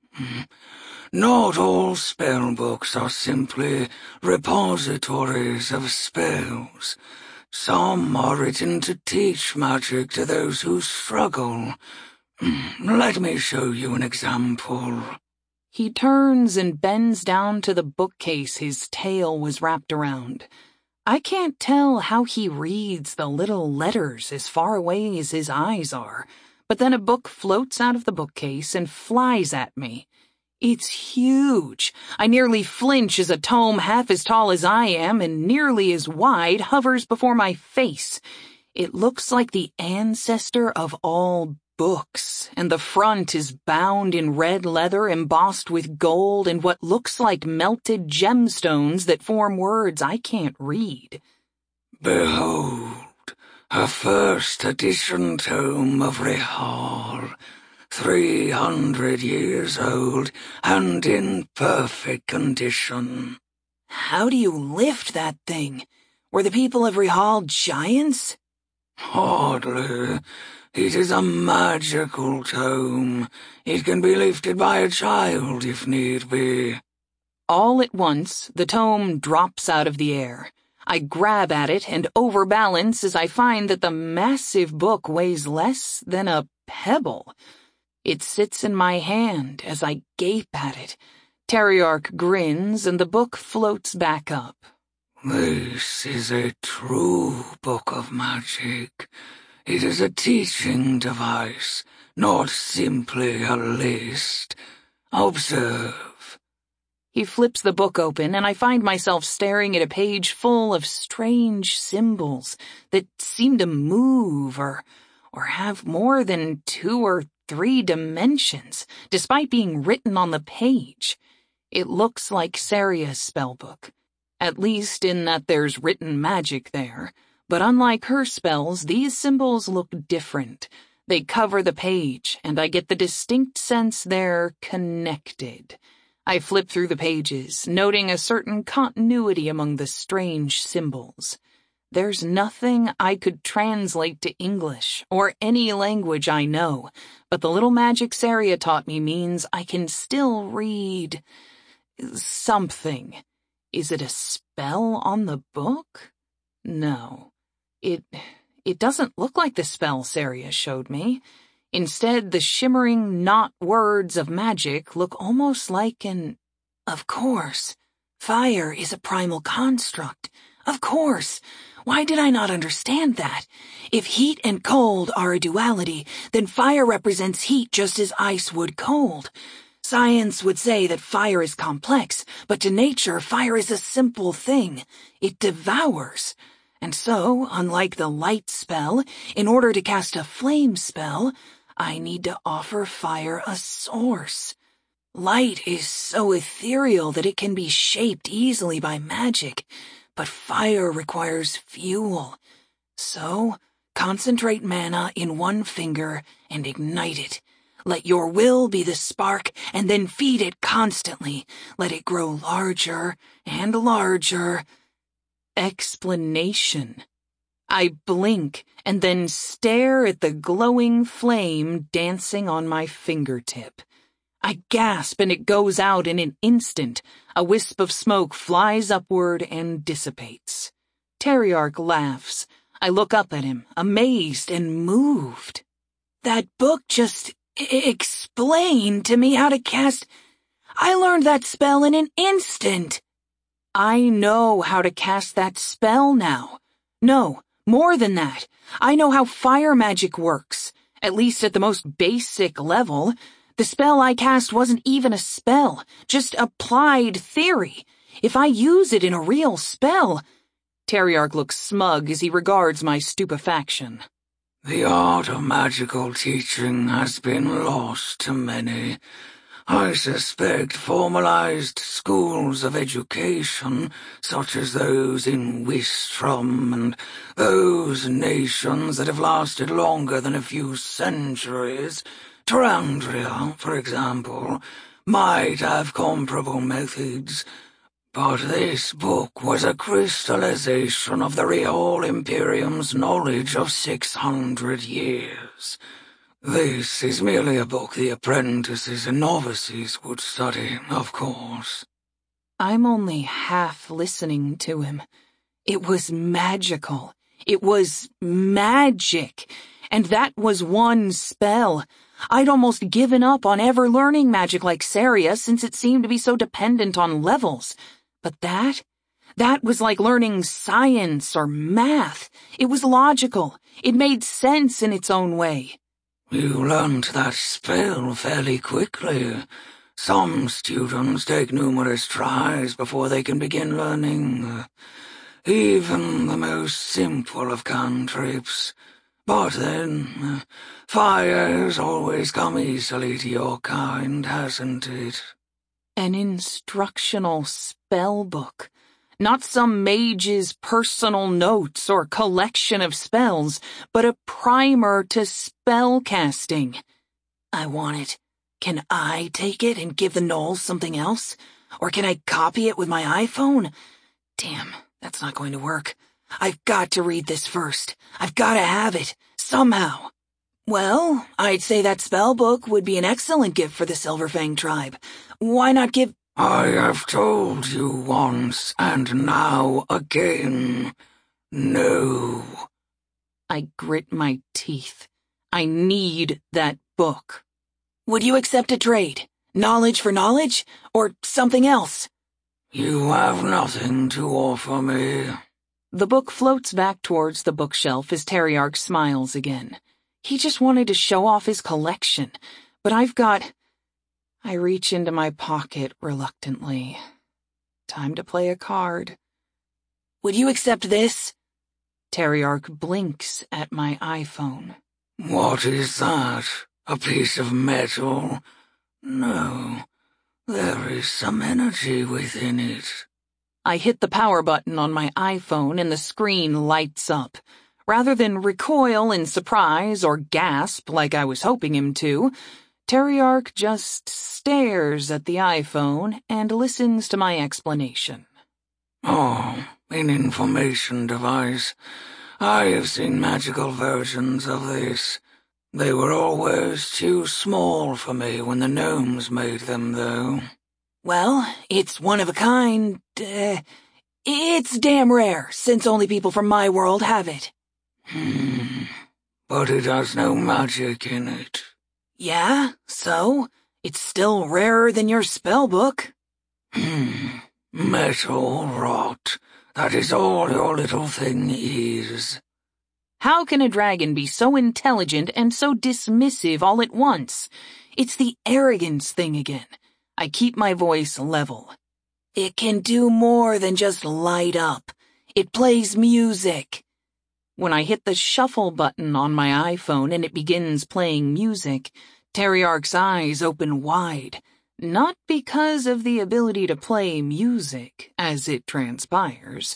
Not all spellbooks are simply repositories of spells. Some are written to teach magic to those who struggle. Let me show you an example. He turns and bends down to the bookcase his tail was wrapped around. I can't tell how he reads the little letters as far away as his eyes are, but then a book floats out of the bookcase and flies at me. It's huge. I nearly flinch as a tome half as tall as I am and nearly as wide hovers before my face. It looks like the ancestor of all books, and the front is bound in red leather embossed with gold and what looks like melted gemstones that form words I can't read. Behold, a first edition tome of Rehal. Three hundred years old and in perfect condition. How do you lift that thing? Were the people of Rehal giants? Hardly. It is a magical tome. It can be lifted by a child if need be. All at once, the tome drops out of the air. I grab at it and overbalance as I find that the massive book weighs less than a pebble. It sits in my hand as I gape at it. Terriarch grins and the book floats back up. This is a true book of magic. It is a teaching device, not simply a list. Observe. He flips the book open and I find myself staring at a page full of strange symbols that seem to move or, or have more than two or three dimensions, despite being written on the page. It looks like Saria's spellbook, at least in that there's written magic there. But unlike her spells, these symbols look different. They cover the page, and I get the distinct sense they're connected. I flip through the pages, noting a certain continuity among the strange symbols. There's nothing I could translate to English, or any language I know, but the little magic Saria taught me means I can still read something. Is it a spell on the book? No. It, it doesn't look like the spell Saria showed me. Instead, the shimmering not words of magic look almost like an... Of course. Fire is a primal construct. Of course. Why did I not understand that? If heat and cold are a duality, then fire represents heat just as ice would cold. Science would say that fire is complex, but to nature, fire is a simple thing. It devours. And so, unlike the light spell, in order to cast a flame spell, I need to offer fire a source. Light is so ethereal that it can be shaped easily by magic, but fire requires fuel. So, concentrate mana in one finger and ignite it. Let your will be the spark and then feed it constantly. Let it grow larger and larger. Explanation. I blink and then stare at the glowing flame dancing on my fingertip. I gasp and it goes out in an instant. A wisp of smoke flies upward and dissipates. Terriarch laughs. I look up at him, amazed and moved. That book just I- explained to me how to cast... I learned that spell in an instant. I know how to cast that spell now. No, more than that. I know how fire magic works, at least at the most basic level. The spell I cast wasn't even a spell, just applied theory. If I use it in a real spell... Terriarch looks smug as he regards my stupefaction. The art of magical teaching has been lost to many. I suspect formalized schools of education, such as those in Wistrom and those nations that have lasted longer than a few centuries, Tarandria, for example, might have comparable methods. But this book was a crystallization of the Riol Imperium's knowledge of six hundred years. This is merely a book the apprentices and novices would study, of course. I'm only half listening to him. It was magical. It was magic. And that was one spell. I'd almost given up on ever learning magic like Saria since it seemed to be so dependent on levels. But that? That was like learning science or math. It was logical. It made sense in its own way. You learned that spell fairly quickly. Some students take numerous tries before they can begin learning, uh, even the most simple of cantrips. But then, uh, fire's always come easily to your kind, hasn't it? An instructional spell book. Not some mage's personal notes or collection of spells, but a primer to spell casting. I want it. Can I take it and give the gnolls something else? Or can I copy it with my iPhone? Damn, that's not going to work. I've got to read this first. I've got to have it, somehow. Well, I'd say that spell book would be an excellent gift for the Silverfang tribe. Why not give... I have told you once, and now again. No. I grit my teeth. I need that book. Would you accept a trade? Knowledge for knowledge? Or something else? You have nothing to offer me. The book floats back towards the bookshelf as Teriarch smiles again. He just wanted to show off his collection, but I've got... I reach into my pocket reluctantly. Time to play a card. Would you accept this? Teriarch blinks at my iPhone. What is that? A piece of metal? No, there is some energy within it. I hit the power button on my iPhone and the screen lights up. Rather than recoil in surprise or gasp like I was hoping him to, Teriarch just stares at the iPhone and listens to my explanation. Oh, an information device. I have seen magical versions of this. They were always too small for me when the gnomes made them, though. Well, it's one of a kind. Uh, it's damn rare, since only people from my world have it. Hmm. But it has no magic in it. Yeah, so? It's still rarer than your spellbook. Hmm. Metal rot. That is all your little thing is. How can a dragon be so intelligent and so dismissive all at once? It's the arrogance thing again. I keep my voice level. It can do more than just light up. It plays music. When I hit the shuffle button on my iPhone and it begins playing music, Teriarch's eyes open wide. Not because of the ability to play music, as it transpires.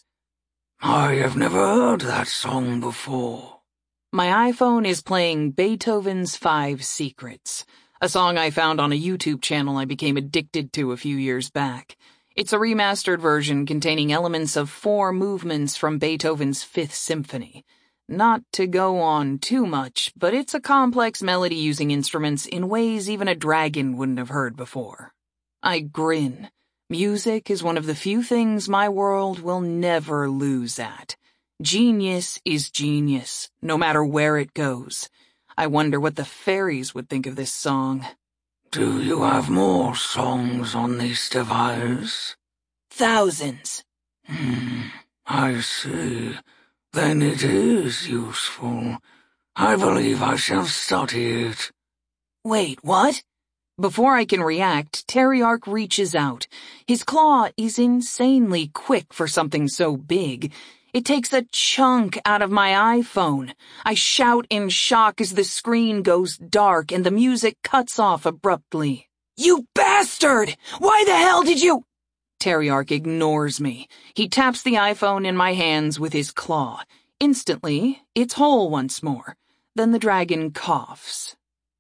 I have never heard that song before. My iPhone is playing Beethoven's Five Secrets, a song I found on a YouTube channel I became addicted to a few years back. It's a remastered version containing elements of four movements from Beethoven's Fifth Symphony. Not to go on too much, but it's a complex melody using instruments in ways even a dragon wouldn't have heard before. I grin. Music is one of the few things my world will never lose at. Genius is genius, no matter where it goes. I wonder what the fairies would think of this song. Do you have more songs on this device? Thousands. Hmm, I see. Then it is useful. I believe I shall study it. Wait, what? Before I can react, Teriarch reaches out. His claw is insanely quick for something so big. It takes a chunk out of my iPhone. I shout in shock as the screen goes dark and the music cuts off abruptly. You bastard! Why the hell did you— Teriarch ignores me. He taps the iPhone in my hands with his claw. Instantly, it's whole once more. Then the dragon coughs.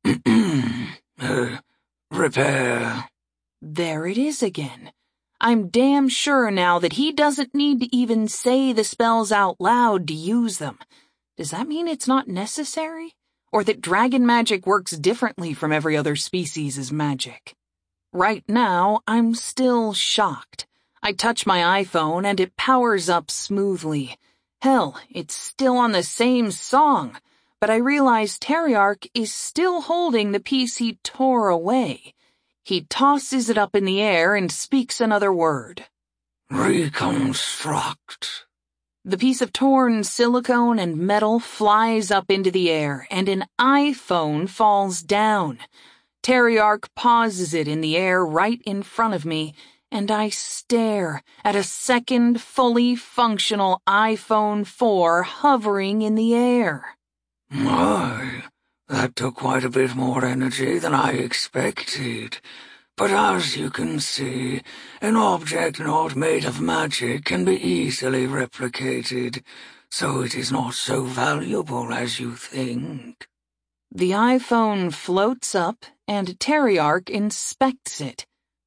uh, repair. There it is again. I'm damn sure now that he doesn't need to even say the spells out loud to use them. Does that mean it's not necessary? Or that dragon magic works differently from every other species' magic? Right now, I'm still shocked. I touch my iPhone and it powers up smoothly. Hell, it's still on the same song. But I realize Teriarch is still holding the piece he tore away. He tosses it up in the air and speaks another word. Reconstruct. The piece of torn silicone and metal flies up into the air, and an iPhone falls down. Teriarch pauses it in the air right in front of me, and I stare at a second fully functional iPhone four hovering in the air. My, that took quite a bit more energy than I expected. But as you can see, an object not made of magic can be easily replicated, so it is not so valuable as you think. The iPhone floats up, and Teriarch inspects it.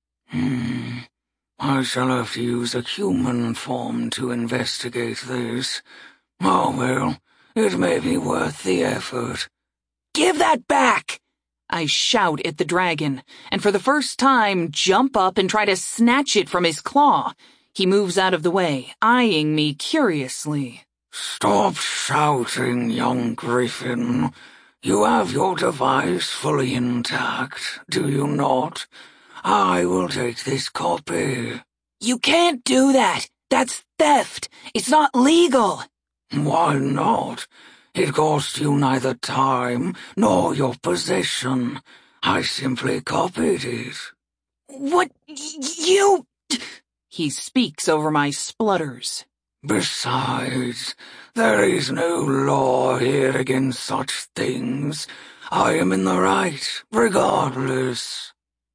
Hmm. I shall have to use a human form to investigate this. Oh well, it may be worth the effort. Give that back! I shout at the dragon, and for the first time jump up and try to snatch it from his claw. He moves out of the way, eyeing me curiously. Stop shouting, young griffin. You have your device fully intact, do you not? I will take this copy. You can't do that. That's theft. It's not legal. Why not? It cost you neither time nor your possession. I simply copied it. What? You— He speaks over my splutters. Besides, there is no law here against such things. I am in the right, regardless.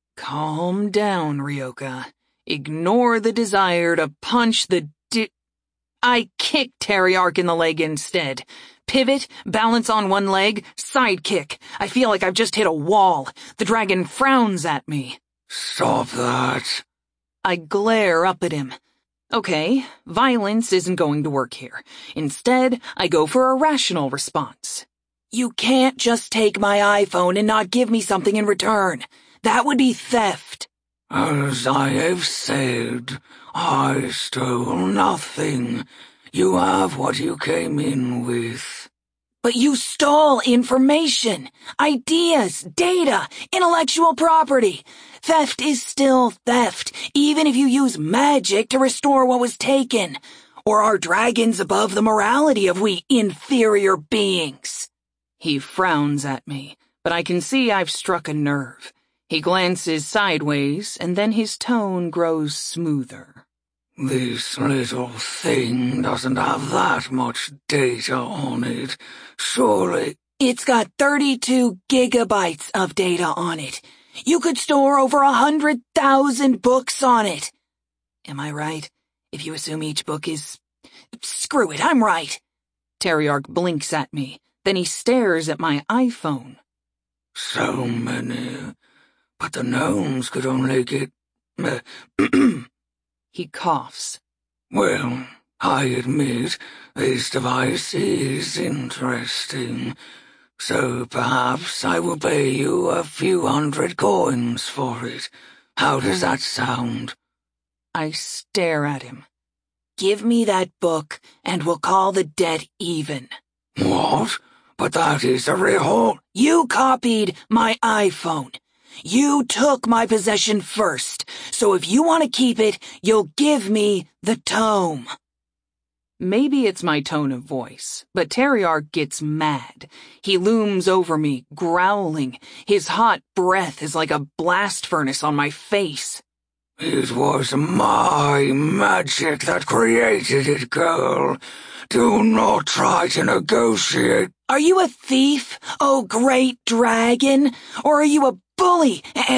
Calm down, Ryoka. Ignore the desire to punch the di— I kick Teriarch in the leg instead. Pivot, balance on one leg, side kick. I feel like I've just hit a wall. The dragon frowns at me. Stop that. I glare up at him. Okay, violence isn't going to work here. Instead, I go for a rational response. You can't just take my iPhone and not give me something in return. That would be theft. As I have said, I stole nothing. You have what you came in with. But you stole information, ideas, data, intellectual property. Theft is still theft, even if you use magic to restore what was taken. Or are dragons above the morality of we inferior beings? He frowns at me, but I can see I've struck a nerve. He glances sideways, and then his tone grows smoother. This little thing doesn't have that much data on it, surely. It's got thirty-two gigabytes of data on it. You could store over a hundred thousand books on it. Am I right? If you assume each book is— Screw it, I'm right. Teriarch blinks at me, then he stares at my iPhone. So many. But the gnomes could only get— Uh, He coughs. Well, I admit this device is interesting, so perhaps I will pay you a few hundred coins for it. How does that sound? I stare at him. Give me that book, and we'll call the debt even. What? But that is a real— You copied my iPhone. You took my possession first, so if you want to keep it, you'll give me the tome. Maybe it's my tone of voice, but Teriarch gets mad. He looms over me, growling. His hot breath is like a blast furnace on my face. It was my magic that created it, girl. Do not try to negotiate. Are you a thief, oh great dragon? Or are you a bully and a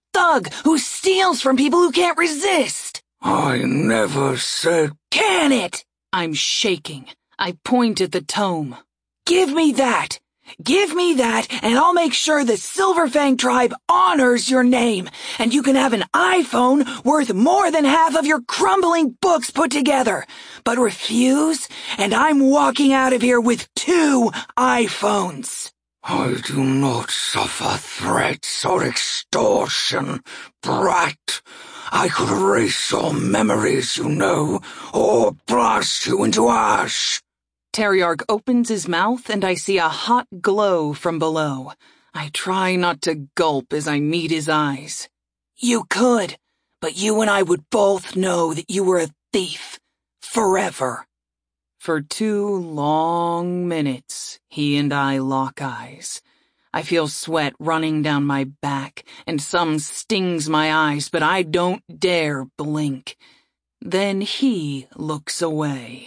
thug who steals from people who can't resist. I never said— Can it? I'm shaking. I point at the tome. Give me that. Give me that, and I'll make sure the Silverfang tribe honors your name, and you can have an iPhone worth more than half of your crumbling books put together. But refuse, and I'm walking out of here with two iPhones. I do not suffer threats or extortion, brat. I could erase your memories, you know, or blast you into ash. Teriarch opens his mouth and I see a hot glow from below. I try not to gulp as I meet his eyes. You could, but you and I would both know that you were a thief. Forever. For two long minutes, he and I lock eyes. I feel sweat running down my back and some stings my eyes, but I don't dare blink. Then he looks away.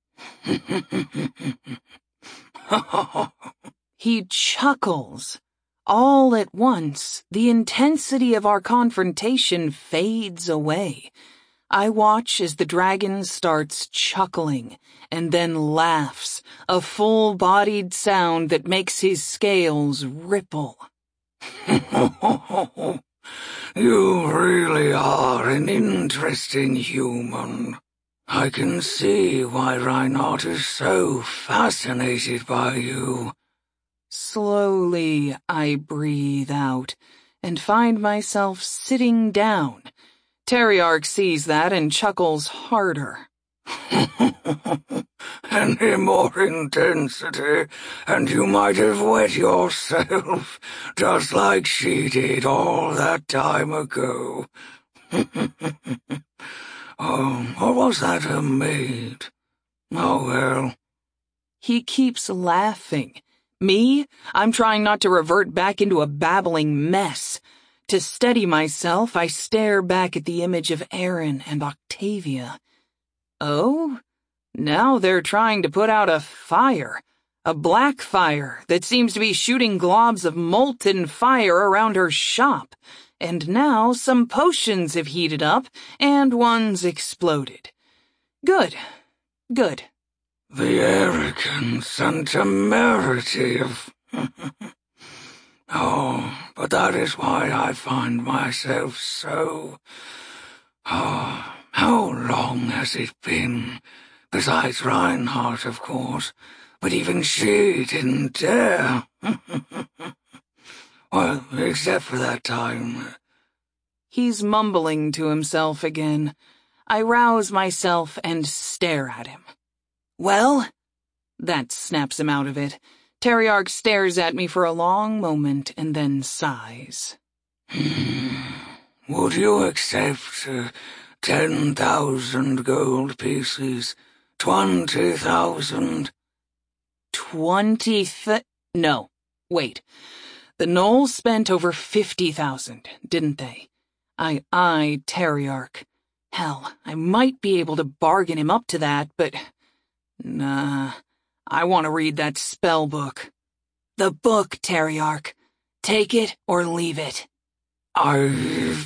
He chuckles. All at once, the intensity of our confrontation fades away. I watch as the dragon starts chuckling and then laughs, a full-bodied sound that makes his scales ripple. You really are an interesting human. I can see why Reinhardt is so fascinated by you. Slowly, I breathe out and find myself sitting down. Teriarch sees that and chuckles harder. Any more intensity, and you might have wet yourself, just like she did all that time ago. Oh, or was that a maid? Oh, well. He keeps laughing. Me? I'm trying not to revert back into a babbling mess. To steady myself, I stare back at the image of Aaron and Octavia. Oh? Now they're trying to put out a fire. A black fire that seems to be shooting globs of molten fire around her shop. And now some potions have heated up, and one's exploded. Good. Good. The arrogance and temerity of... Oh, but that is why I find myself so... Oh, how long has it been? Besides Reinhardt, of course. But even she didn't dare. Well, except for that time. He's mumbling to himself again. I rouse myself and stare at him. Well? That snaps him out of it. Teriarch stares at me for a long moment and then sighs. Would you accept uh, ten thousand gold pieces? Twenty thousand? Twenty th- No, wait. The Knolls spent over fifty thousand, didn't they? I eyed Teriarch. Hell, I might be able to bargain him up to that, but... Nah, I want to read that spell book. The book, Teriarch. Take it or leave it. I...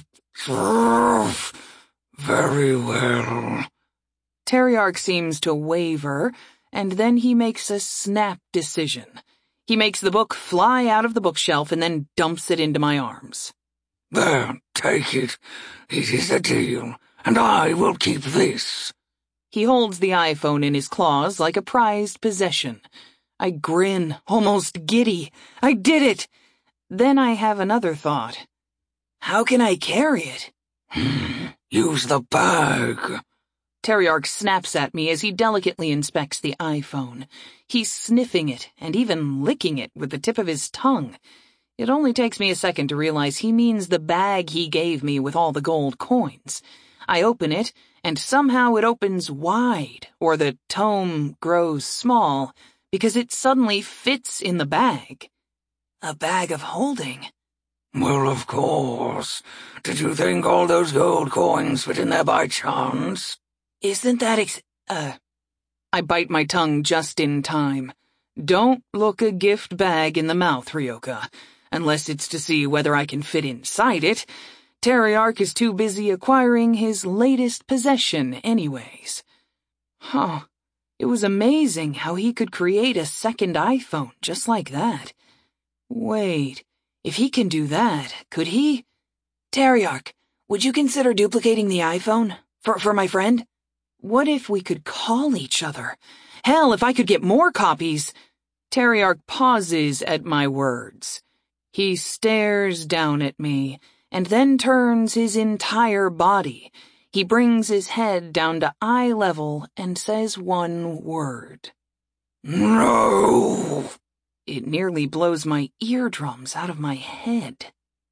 Very well. Teriarch seems to waver, and then he makes a snap decision. He makes the book fly out of the bookshelf and then dumps it into my arms. There, take it. It is a deal, and I will keep this. He holds the iPhone in his claws like a prized possession. I grin, almost giddy. I did it! Then I have another thought. How can I carry it? Use the bag. Teriarch snaps at me as he delicately inspects the iPhone. He's sniffing it and even licking it with the tip of his tongue. It only takes me a second to realize he means the bag he gave me with all the gold coins. I open it, and somehow it opens wide, or the tome grows small, because it suddenly fits in the bag. A bag of holding. Well, of course. Did you think all those gold coins fit in there by chance? Isn't that ex- uh... I bite my tongue just in time. Don't look a gift bag in the mouth, Ryoka, unless it's to see whether I can fit inside it. Teriarch is too busy acquiring his latest possession anyways. Huh. It was amazing how he could create a second iPhone just like that. Wait, if he can do that, could he? Teriarch, would you consider duplicating the iPhone? For, for my friend? What if we could call each other? Hell, if I could get more copies. Teriarch pauses at my words. He stares down at me, and then turns his entire body. He brings his head down to eye level and says one word. No! It nearly blows my eardrums out of my head.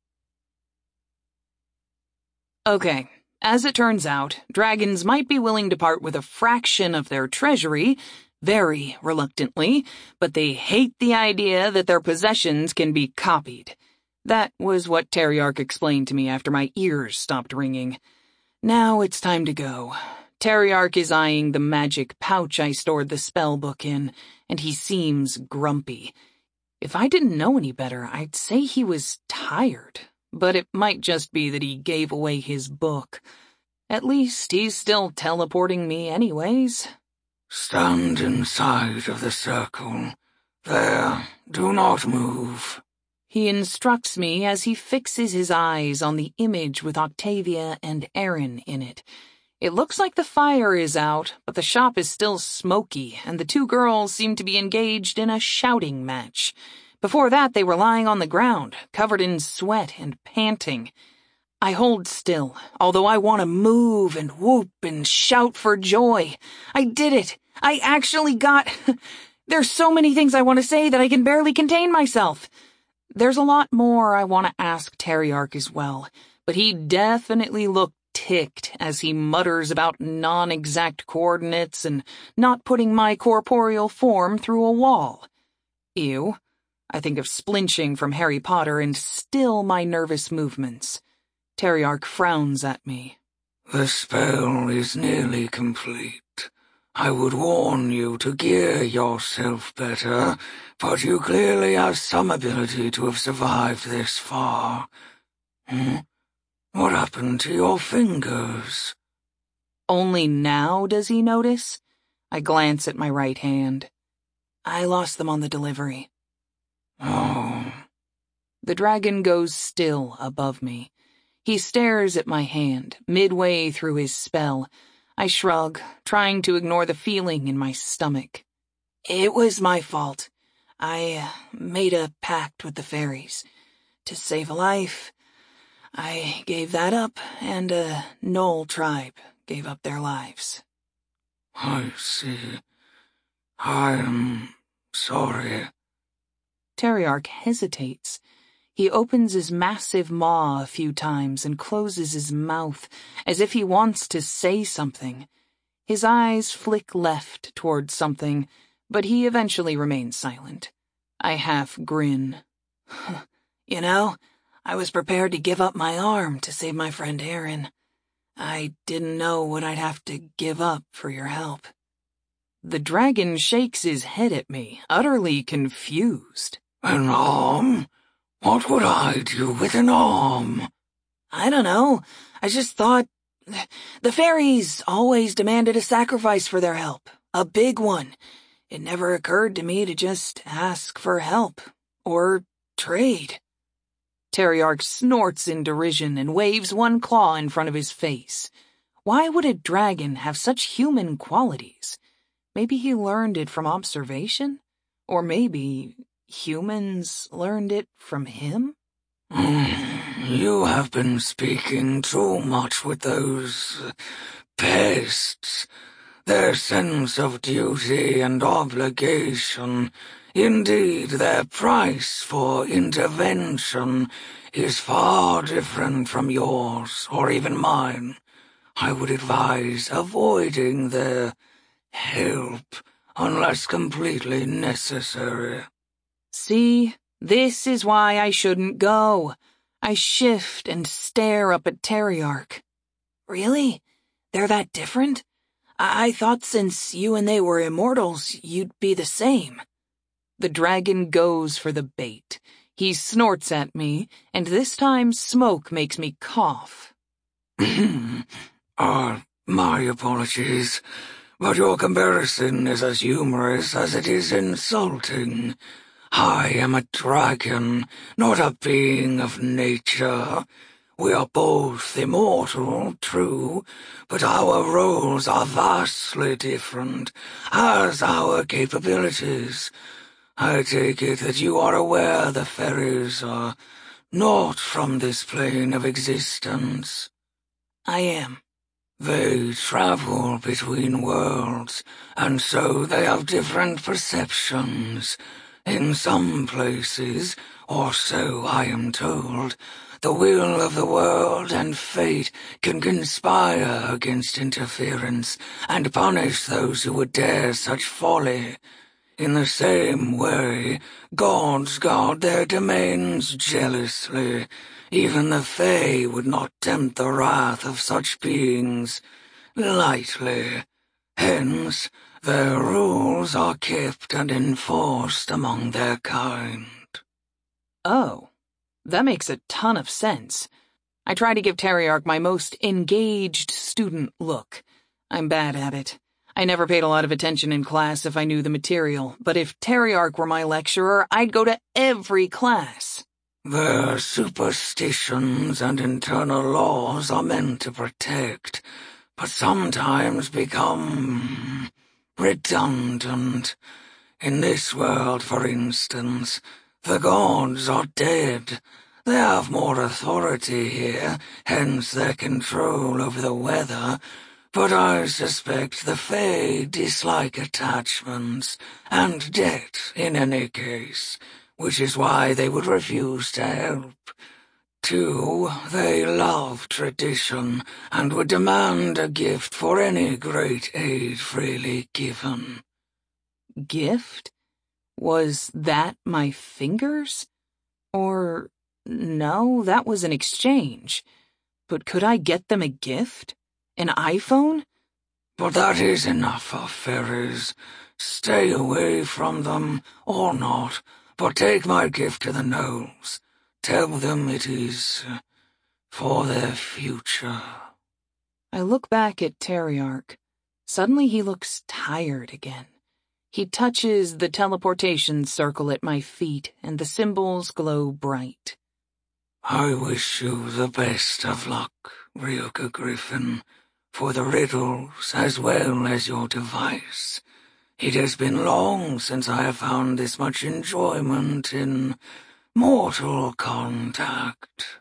Okay, as it turns out, dragons might be willing to part with a fraction of their treasury, very reluctantly, but they hate the idea that their possessions can be copied. That was what Teriarch explained to me after my ears stopped ringing. Now it's time to go. Teriarch is eyeing the magic pouch I stored the spell book in, and he seems grumpy. If I didn't know any better, I'd say he was tired, but it might just be that he gave away his book. At least he's still teleporting me anyways. Stand inside of the circle. There, do not move. He instructs me as he fixes his eyes on the image with Octavia and Aaron in it. It looks like the fire is out, but the shop is still smoky, and the two girls seem to be engaged in a shouting match. Before that, they were lying on the ground, covered in sweat and panting. I hold still, although I want to move and whoop and shout for joy. I did it! I actually got... There's so many things I want to say that I can barely contain myself. There's a lot more I want to ask Teriarch as well, but he definitely looked ticked as he mutters about non-exact coordinates and not putting my corporeal form through a wall. Ew. I think of splinching from Harry Potter and still my nervous movements. Teriarch frowns at me. The spell is nearly complete. I would warn you to gear yourself better, but you clearly have some ability to have survived this far. Hmm? What happened to your fingers? Only now does he notice? I glance at my right hand. I lost them on the delivery. Oh. The dragon goes still above me. He stares at my hand, midway through his spell. I shrug, trying to ignore the feeling in my stomach. It was my fault. I uh, made a pact with the fairies. To save a life, I gave that up, and a Knoll tribe gave up their lives. I see. I am sorry. Teriarch hesitates. He opens his massive maw a few times and closes his mouth, as if he wants to say something. His eyes flick left towards something, but he eventually remains silent. I half grin. You know, I was prepared to give up my arm to save my friend Aaron. I didn't know what I'd have to give up for your help. The dragon shakes his head at me, utterly confused. An arm? What would I do with an arm? I don't know. I just thought... The fairies always demanded a sacrifice for their help. A big one. It never occurred to me to just ask for help. Or trade. Teriarch snorts in derision and waves one claw in front of his face. Why would a dragon have such human qualities? Maybe he learned it from observation? Or maybe... humans learned it from him? You have been speaking too much with those uh, pests. Their sense of duty and obligation, indeed their price for intervention, is far different from yours or even mine. I would advise avoiding their help unless completely necessary. See, this is why I shouldn't go. I shift and stare up at Teriarch. Really? They're that different? I, I thought since you and they were immortals, you'd be the same. The dragon goes for the bait. He snorts at me, and this time smoke makes me cough. Ah, my apologies, but your comparison is as humorous as it is insulting. I am a dragon, not a being of nature. We are both immortal, true, but our roles are vastly different, as our capabilities. I take it that you are aware the fairies are not from this plane of existence. I am. They travel between worlds, and so they have different perceptions. In some places, or so I am told, the will of the world and fate can conspire against interference and punish those who would dare such folly. In the same way, gods guard their domains jealously. Even the Fae would not tempt the wrath of such beings lightly. Hence, their rules are kept and enforced among their kind. Oh, that makes a ton of sense. I try to give Teriarch my most engaged student look. I'm bad at it. I never paid a lot of attention in class if I knew the material, but if Teriarch were my lecturer, I'd go to every class. Their superstitions and internal laws are meant to protect, but sometimes become redundant. In this world, for instance, the gods are dead. They have more authority here, hence their control over the weather, but I suspect the Fae dislike attachments and debt in any case, which is why they would refuse to help. Two, they love tradition and would demand a gift for any great aid freely given. Gift? Was that my fingers? Or, no, that was an exchange. But could I get them a gift? An iPhone? But that is enough for fairies. Stay away from them, or not, but take my gift to the gnolls. Tell them it is uh, for their future. I look back at Teriarch. Suddenly he looks tired again. He touches the teleportation circle at my feet, and the symbols glow bright. I wish you the best of luck, Ryoka Griffin, for the riddles as well as your device. It has been long since I have found this much enjoyment in mortal contact.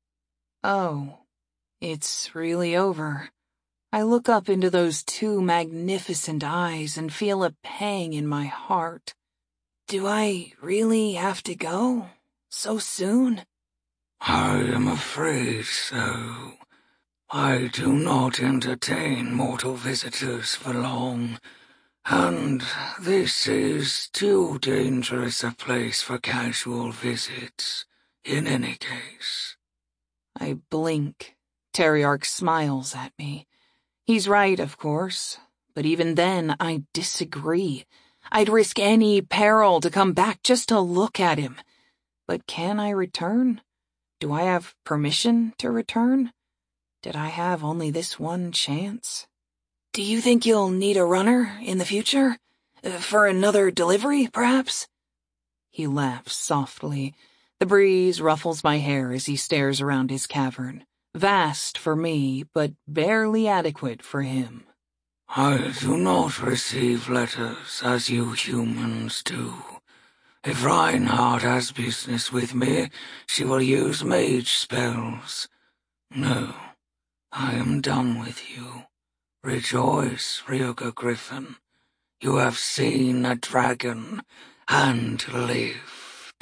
Oh, it's really over. I look up into those two magnificent eyes and feel a pang in my heart. Do I really have to go? So soon? I am afraid so. I do not entertain mortal visitors for long, and this is too dangerous a place for casual visits, in any case. I blink. Teriarch smiles at me. He's right, of course, but even then I disagree. I'd risk any peril to come back just to look at him. But can I return? Do I have permission to return? Did I have only this one chance? Do you think you'll need a runner in the future? Uh, for another delivery, perhaps? He laughs softly. The breeze ruffles my hair as he stares around his cavern. Vast for me, but barely adequate for him. I do not receive letters as you humans do. If Reinhardt has business with me, she will use mage spells. No, I am done with you. Rejoice, Ryoka Griffin. You have seen a dragon and lived.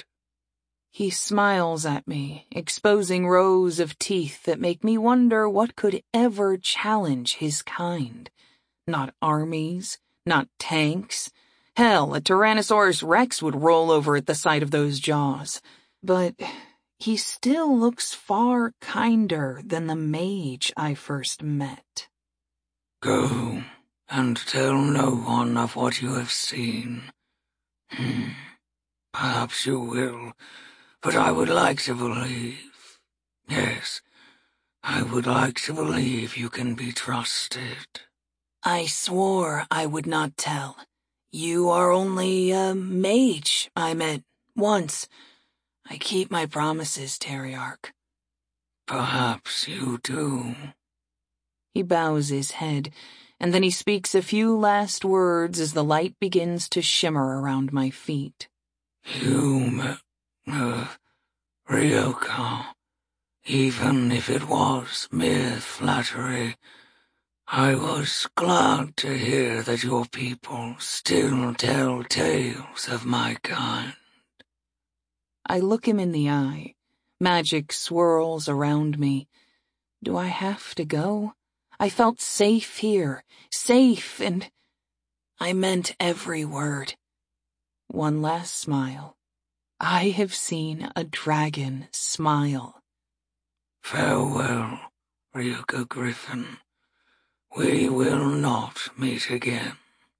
He smiles at me, exposing rows of teeth that make me wonder what could ever challenge his kind. Not armies, not tanks. Hell, a Tyrannosaurus Rex would roll over at the sight of those jaws. But he still looks far kinder than the mage I first met. Go, and tell no one of what you have seen. Hmm. Perhaps you will. but I would like to believe. Yes, I would like to believe you can be trusted. I swore I would not tell. You are only a mage I met once. I keep my promises, Teriarch. Perhaps you do. He bows his head, and then he speaks a few last words as the light begins to shimmer around my feet. You, uh, Ryoka, even if it was mere flattery, I was glad to hear that your people still tell tales of my kind. I look him in the eye. Magic swirls around me. Do I have to go? I felt safe here, safe, and I meant every word. One last smile. I have seen a dragon smile. Farewell, Ryoka Griffin. We will not meet again.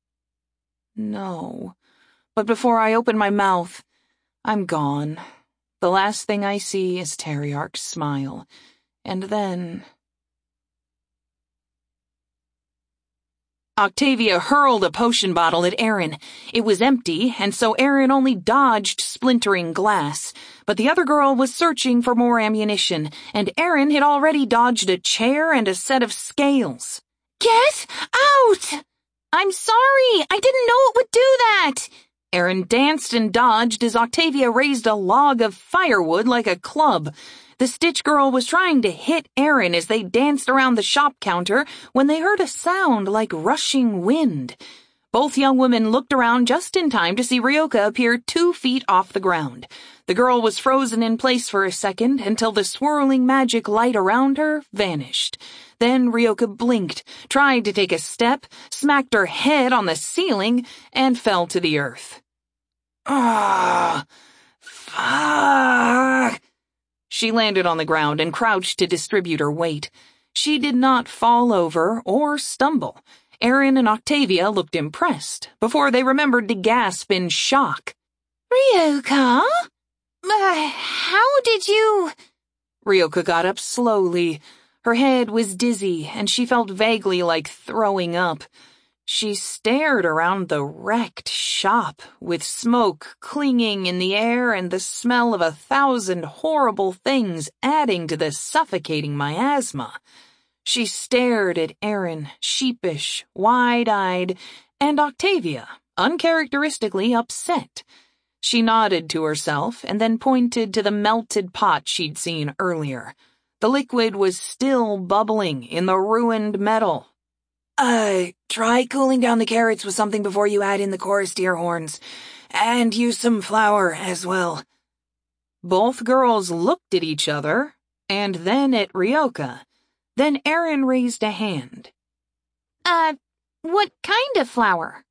No. But before I open my mouth, I'm gone. The last thing I see is Teriarch's smile. And then... Octavia hurled a potion bottle at Erin. It was empty, and so Erin only dodged splintering glass. But the other girl was searching for more ammunition, and Erin had already dodged a chair and a set of scales. Get out! I'm sorry, I didn't know it would do that. Erin danced and dodged as Octavia raised a log of firewood like a club. The Stitch Girl was trying to hit Erin as they danced around the shop counter when they heard a sound like rushing wind. Both young women looked around just in time to see Ryoka appear two feet off the ground. The girl was frozen in place for a second until the swirling magic light around her vanished. Then Ryoka blinked, tried to take a step, smacked her head on the ceiling, and fell to the earth. Ah, fuck! She landed on the ground and crouched to distribute her weight. She did not fall over or stumble. Erin and Octavia looked impressed before they remembered to gasp in shock. Ryoka? Uh, how did you... Ryoka got up slowly. Her head was dizzy, and she felt vaguely like throwing up. She stared around the wrecked shop, with smoke clinging in the air and the smell of a thousand horrible things adding to the suffocating miasma. She stared at Erin, sheepish, wide-eyed, and Octavia, uncharacteristically upset. She nodded to herself and then pointed to the melted pot she'd seen earlier. The liquid was still bubbling in the ruined metal. Uh, try cooling down the carrots with something before you add in the chorus deer horns. And use some flour as well. Both girls looked at each other, and then at Ryoka. Then Erin raised a hand. Uh, what kind of flour?